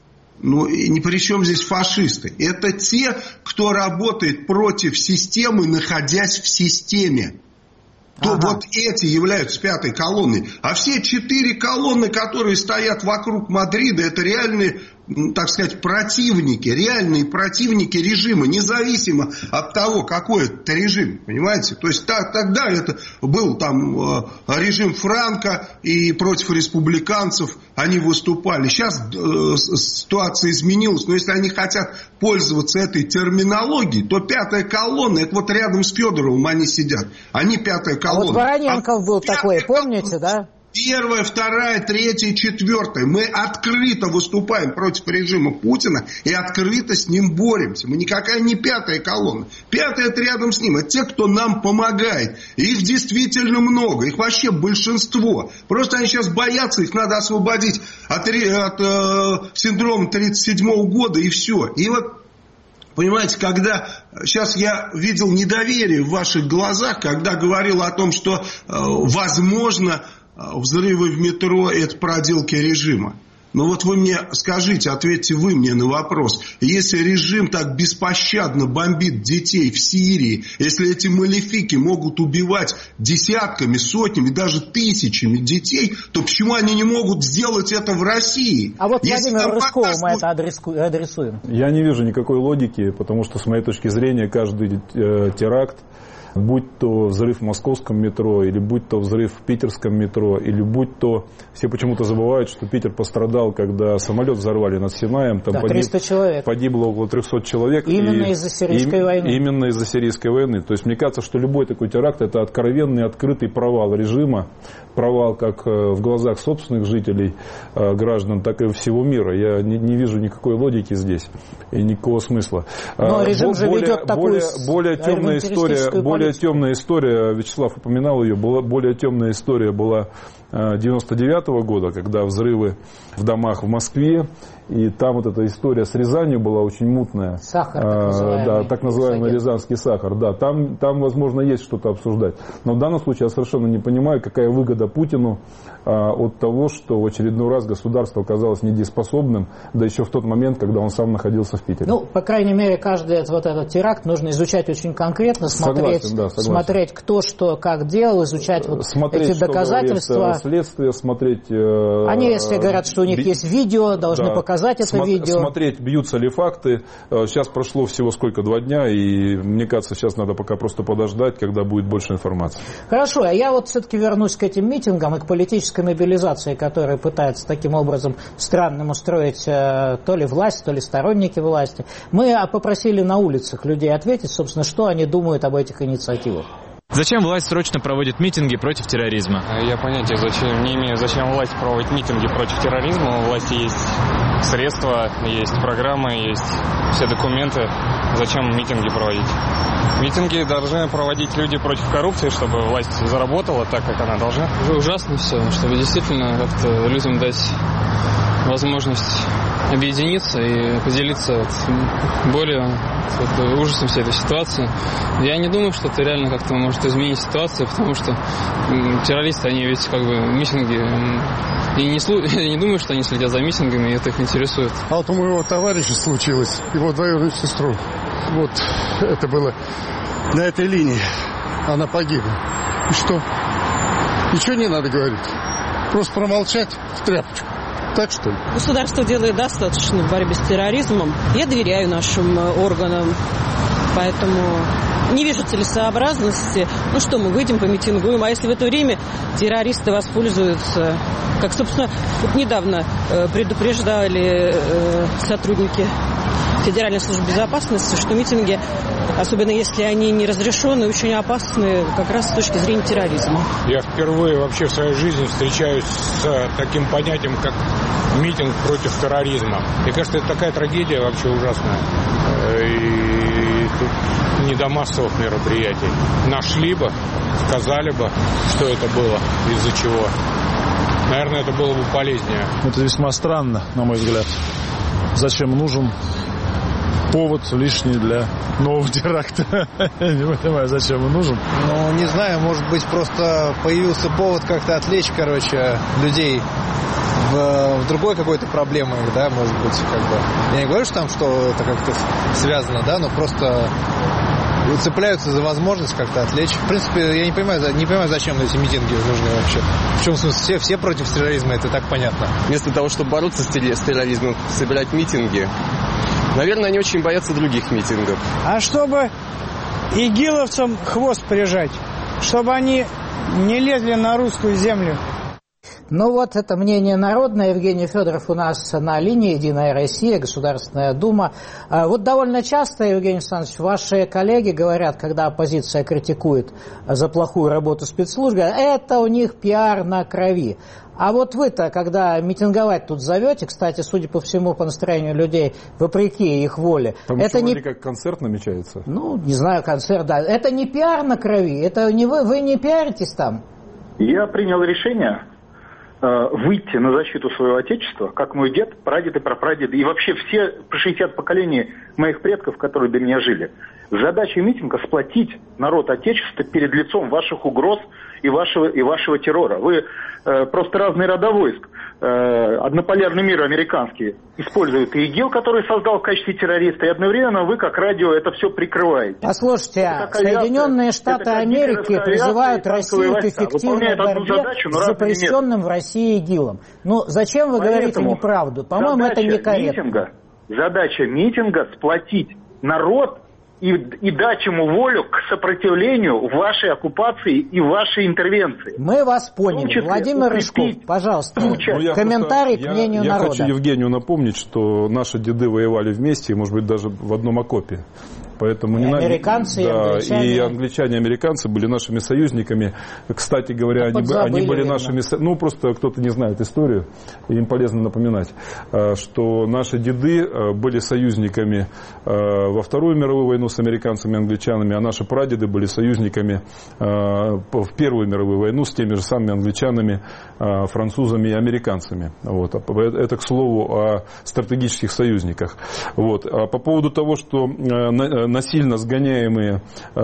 Ну, и ни при чем здесь фашисты. Это те, кто работает против системы, находясь в системе. То ага. вот эти являются пятой колонной. А все четыре колонны, которые стоят вокруг Мадрида, это реальные, так сказать, противники, реальные противники режима, независимо от того, какой это режим, понимаете? То есть так, тогда это был там э, режим Франко, и против республиканцев они выступали. Сейчас э, ситуация изменилась, но если они хотят пользоваться этой терминологией, то пятая колонна, это вот рядом с Федоровым они сидят. Они пятая колонна. А вот Вороненков а был такой, помните, да? Первая, вторая, третья, четвертая. Мы открыто выступаем против режима Путина и открыто с ним боремся. Мы никакая не пятая колонна. Пятая — это рядом с ним. Это те, кто нам помогает. И их действительно много. Их вообще большинство. Просто они сейчас боятся. Их надо освободить от, от э, синдрома тридцать седьмого года и все. И вот... Понимаете, когда сейчас я видел недоверие в ваших глазах, когда говорил о том, что, э, возможно, взрывы в метро – это проделки режима. Но вот вы мне скажите, ответьте вы мне на вопрос. Если режим так беспощадно бомбит детей в Сирии, если эти малефики могут убивать десятками, сотнями, даже тысячами детей, то почему они не могут сделать это в России? А вот Если Владимиру Рыжкову показ... мы это адресуем. Я не вижу никакой логики, потому что, с моей точки зрения, каждый э, теракт, будь то взрыв в московском метро, или будь то взрыв в питерском метро, или будь то... Все почему-то забывают, что Питер пострадал, когда самолет взорвали над Синаем. Там да, погиб, триста человек. Погибло около трехсот человек. Именно и, из-за сирийской и, войны. Именно из-за сирийской войны. То есть, мне кажется, что любой такой теракт – это откровенный, открытый провал режима. Провал как в глазах собственных жителей, граждан, так и всего мира. Я не, не вижу никакой логики здесь и никакого смысла. Но режим же более, ведет такую более, более темная история, более темная история, Вячеслав упоминал ее, была, более темная история была девяносто девятого года, когда взрывы в домах в Москве, и там вот эта история с Рязанью была очень мутная. Сахар, так называемый. Да, так называемый сахар. рязанский сахар. Да, там, там, возможно, есть что-то обсуждать. Но в данном случае я совершенно не понимаю, какая выгода Путину а, от того, что в очередной раз государство оказалось недееспособным, да еще в тот момент, когда он сам находился в Питере. Ну, по крайней мере, каждый вот этот теракт нужно изучать очень конкретно, смотреть, согласен, да, согласен. смотреть кто что, как делал, изучать вот смотреть, эти доказательства. Следствие, смотреть... Э, Они, если говорят, что у них би... есть видео, должны да. показать это Смо- видео. Смотреть, бьются ли факты. Сейчас прошло всего сколько, два дня, и мне кажется, сейчас надо пока просто подождать, когда будет больше информации. Хорошо, а я вот все-таки вернусь к этим митингам и к политической мобилизации, которая пытается таким образом странным устроить то ли власть, то ли сторонники власти. Мы попросили на улицах людей ответить, собственно, что они думают об этих инициативах. Зачем власть срочно проводит митинги против терроризма? Я понятия зачем, не имею, зачем власть проводит митинги против терроризма. У власти есть средства, есть программы, есть все документы. Зачем митинги проводить? Митинги должны проводить люди против коррупции, чтобы власть заработала так, как она должна. Уже ужасно все, чтобы действительно как-то людям дать возможность объединиться и поделиться болью, вот, ужасом всей этой ситуации. Я не думаю, что это реально как-то может изменить ситуацию, потому что террористы, они ведь как бы митинги, и не, слу... я не думаю, что они следят за митингами, и это их интересует. А вот у моего товарища случилось, его двоюродную сестру, вот это было на этой линии, она погибла. И что? Ничего не надо говорить, просто промолчать в тряпочку. Так что ли? Государство делает достаточно в борьбе с терроризмом. Я доверяю нашим органам, поэтому не вижу целесообразности. Ну что, мы выйдем, помитингуем, а если в это время террористы воспользуются, как, собственно, вот недавно предупреждали сотрудники Федеральной службы безопасности, что митинги, особенно если они не разрешены, очень опасны как раз с точки зрения терроризма. Я впервые вообще в своей жизни встречаюсь с таким понятием, как митинг против терроризма. Мне кажется, это такая трагедия вообще ужасная. И тут не до массовых мероприятий. Нашли бы, сказали бы, что это было, из-за чего. Наверное, это было бы полезнее. Это весьма странно, на мой взгляд. Зачем нужен повод лишний для нового теракта? Я не понимаю, зачем он нужен. Ну, не знаю, может быть, просто появился повод как-то отвлечь, короче, людей в, в другой какой-то проблемой, да, может быть, как бы. Я не говорю, что там, что это как-то связано, да, но просто цепляются за возможность как-то отвлечь. В принципе, я не понимаю, не понимаю, зачем эти митинги нужны вообще. В чем смысл? Все, все против терроризма, это так понятно. Вместо того, чтобы бороться с терроризмом, собирать митинги, наверное, они очень боятся других митингов. А чтобы игиловцам хвост прижать, чтобы они не лезли на русскую землю. Ну вот, это мнение народное. Евгений Федоров у нас на линии, Единая Россия, Государственная Дума. Вот довольно часто, Евгений Александрович, ваши коллеги говорят, когда оппозиция критикует за плохую работу спецслужб, это у них пиар на крови. А вот вы-то, когда митинговать тут зовете, кстати, судя по всему, по настроению людей, вопреки их воле. Там это не как концерт намечается? Ну, не знаю, концерт, да. Это не пиар на крови, это не вы, вы не пиаритесь там. Я принял решение выйти на защиту своего отечества, как мой дед, прадед и прапрадед, и вообще все шестьдесят поколений моих предков, которые до меня жили. Задача митинга – сплотить народ Отечества перед лицом ваших угроз и вашего, и вашего террора. Вы э, просто разные рода войск. Э, однополярный мир американский использует ИГИЛ, который создал в качестве террориста, и одновременно вы, как радио, это все прикрываете. Послушайте, а Соединенные Штаты Америки призывают Россию к эффективной борьбе задачу, с запрещенным в России ИГИЛом. Ну, зачем вы Поэтому говорите неправду? По-моему, это некорректно. Митинга, задача митинга – сплотить народ и, и дать ему волю к сопротивлению вашей оккупации и вашей интервенции. Мы вас поняли. Числе, Владимир Рыжков, пожалуйста, ну, комментарий просто, к мнению я, народа. Я хочу Евгению напомнить, что наши деды воевали вместе, может быть, даже в одном окопе. Поэтому и не американцы, надо... и да, англичане. И англичане, и американцы были нашими союзниками. Кстати говоря, они, они были видно. нашими... Ну, просто кто-то не знает историю, и им полезно напоминать, что наши деды были союзниками во Вторую мировую войну с американцами и англичанами, а наши прадеды были союзниками в Первую мировую войну с теми же самыми англичанами, французами и американцами. Вот. Это, к слову, о стратегических союзниках. Вот. А по поводу того, что насильно сгоняемые э,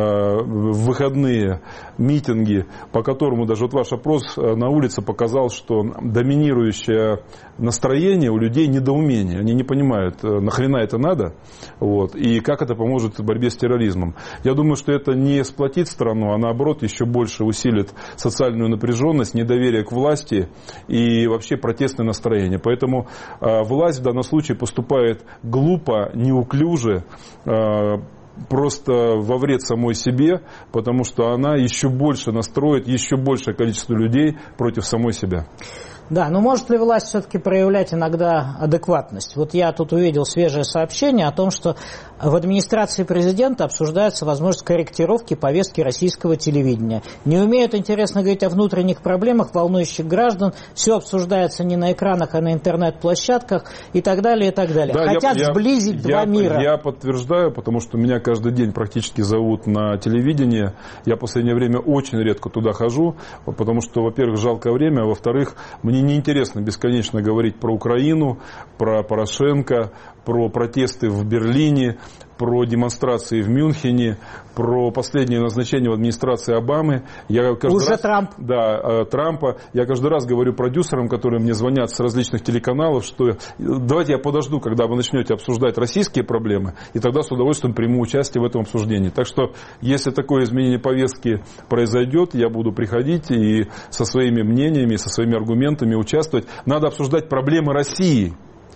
в выходные митинги, по которому даже вот ваш опрос на улице показал, что доминирующее настроение у людей недоумение. Они не понимают, нахрена это надо, вот, и как это поможет в борьбе с терроризмом. Я думаю, что это не сплотит страну, а наоборот еще больше усилит социальную напряженность, недоверие к власти и вообще протестное настроение. Поэтому э, власть в данном случае поступает глупо, неуклюже, э, просто во вред самой себе, потому что она еще больше настроит еще большее количество людей против самой себя. Да, но может ли власть все-таки проявлять иногда адекватность? Вот я тут увидел свежее сообщение о том, что в администрации президента обсуждается возможность корректировки повестки российского телевидения. Не умеют, интересно, говорить о внутренних проблемах, волнующих граждан. Все обсуждается не на экранах, а на интернет-площадках и так далее, и так далее. Да, Хотят я, сблизить я, два мира. Я подтверждаю, потому что меня каждый день практически зовут на телевидение. Я в последнее время очень редко туда хожу, потому что, во-первых, жалкое время, а во-вторых, мне неинтересно бесконечно говорить про Украину, про Порошенко, про протесты в Берлине, про демонстрации в Мюнхене, про последнее назначение в администрации Обамы. Я каждый Уже раз, Трамп. Да, Трампа. Я каждый раз говорю продюсерам, которые мне звонят с различных телеканалов, что давайте я подожду, когда вы начнете обсуждать российские проблемы, и тогда с удовольствием приму участие в этом обсуждении. Так что, если такое изменение повестки произойдет, я буду приходить и со своими мнениями, со своими аргументами участвовать. Надо обсуждать проблемы России,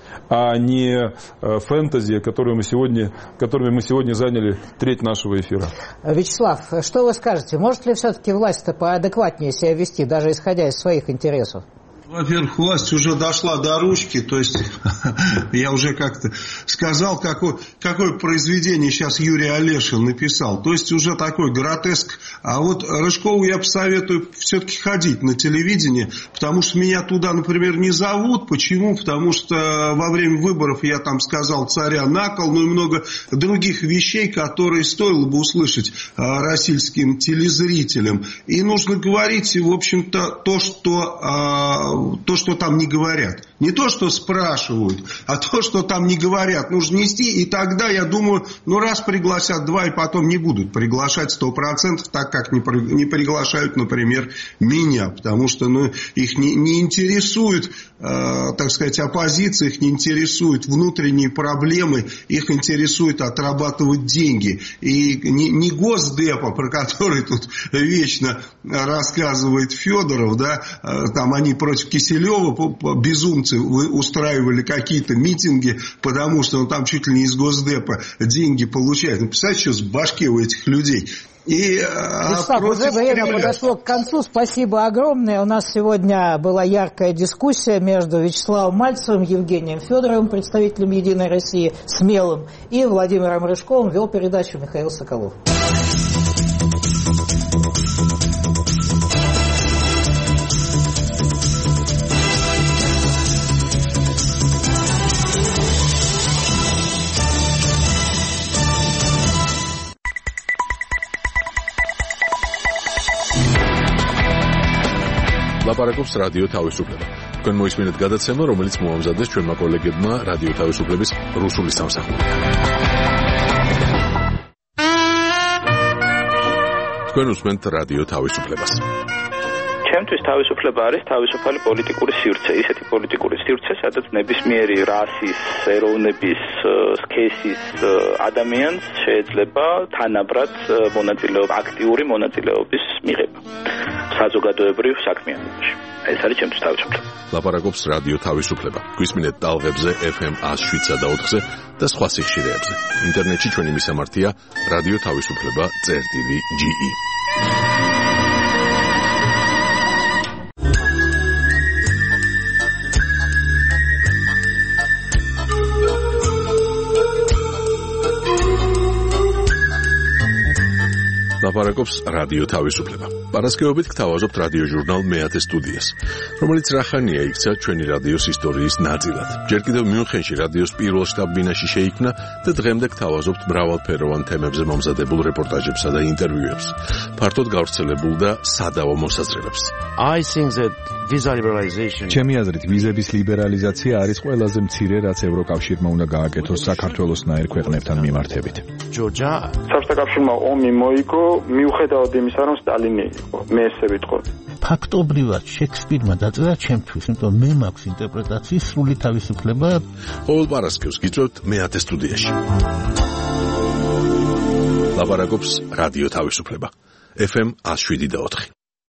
а не фэнтези, которые мы сегодня, которыми мы сегодня заняли треть нашего эфира. Вячеслав, что вы скажете? Может ли все-таки власть-то поадекватнее себя вести, даже исходя из своих интересов? Во-первых, власть уже дошла до ручки, то есть я уже как-то сказал, какое, какое произведение сейчас Юрий Олешин написал. То есть уже такой гротеск. А вот Рыжкову я посоветую все-таки ходить на телевидение, потому что меня туда, например, не зовут. Почему? Потому что во время выборов я там сказал царя на кол, ну и много других вещей, которые стоило бы услышать российским телезрителям. И нужно говорить, в общем-то, то, что... то, что там не говорят. Не то, что спрашивают, а то, что там не говорят. Нужно нести, и тогда, я думаю, ну раз пригласят два, и потом не будут приглашать сто процентов, так как не, не приглашают, например, меня. Потому что ну, их не, не интересует, э, так сказать, оппозиция, их не интересуют внутренние проблемы, их интересует отрабатывать деньги. И не, не Госдепа, про который тут вечно рассказывает Федоров, да, э, там они против Киселева, безумцы, устраивали какие-то митинги, потому что он там чуть ли не из Госдепа деньги получает. Ну, представляете, что с башки у этих людей. И, Вячеслав, уже время подошло к концу. Спасибо огромное. У нас сегодня была яркая дискуссия между Вячеславом Мальцевым, Евгением Федоровым, представителем «Единой России», смелым, и Владимиром Рыжковым. Вел передачу Михаил Соколов. ლაპარაკობს რადიო თავისუფლება. თქვენ მოისმინეთ გადაცემა, რომელიც მოამზადეს ჩვენმა კოლეგებმა რადიო თავისუფლების რუსული სამსახური. თქვენ უსმენთ რადიო თავისუფლებას. ჩემთვის თავისუფლება არის თავისუფალი პოლიტიკური სივრცე, ისეთი პოლიტიკური სივრცე, სადაც ნებისმიერი რასის, ეროვნების, სქესის ადამიანს შეიძლება თანაბრად მონაწილეობა, აქტიური მონაწილეობის მიღება საზოგადოებრივ საქმიანობაში. ეს არის ჩემთვის თავისუფლება. ლაპარაკობს რადიო თავისუფლება. გვისმინეთ ტალღებზე ეფ ემ one oh seven და ოთხზე და სხვა სიხშირეებზე. ინტერნეტში ჩვენი მისამართია რადიო თავისუფლება წერტილი ჯი ი. ლაპარაკობს რადიო თავისუფლება. პარასკევობით გთავაზობთ რადიო ჟურნალ მეათე სტუდიას, რომელიც რახანია იქცა ჩვენი რადიოს ისტორიის ნაწილად. ჯერ კიდევ მიუნხენში რადიოს პირველ შტაბ-ბინაში შეიქმნა და დღემდე გთავაზობთ მრავალფეროვან თემებზე მომზადებულ რეპორტაჟებსა და ინტერვიუებს, ფართოდ გავრცელებულ და სადავო მოსაზრებებს. I think that visa liberalization ჩემი აზრით ვიზების ლიბერალიზაცია არის ყველაზე მცირე, რაც ევროკავშირმა უნდა გააკეთოს საქართველოსნაირ ქვეყნებთან მიმართებით. ჯორჯია საბჭოთა კავშირმა ომი მოიგო მიუხედავად იმისა, რომ სტალინი იყო, მე ესე ვიტყოდი. ფაქტობრივად შექსპირმა დაწერა ჩემთვის, იმიტომ მე მაქვს ინტერპრეტაციის სრული თავისუფლება. ყოველ პარასკევს გიწევთ მეათე სტუდიაში. ლაპარაკობს რადიო თავისუფლება. ეფ ემ one oh seven და ოთხი.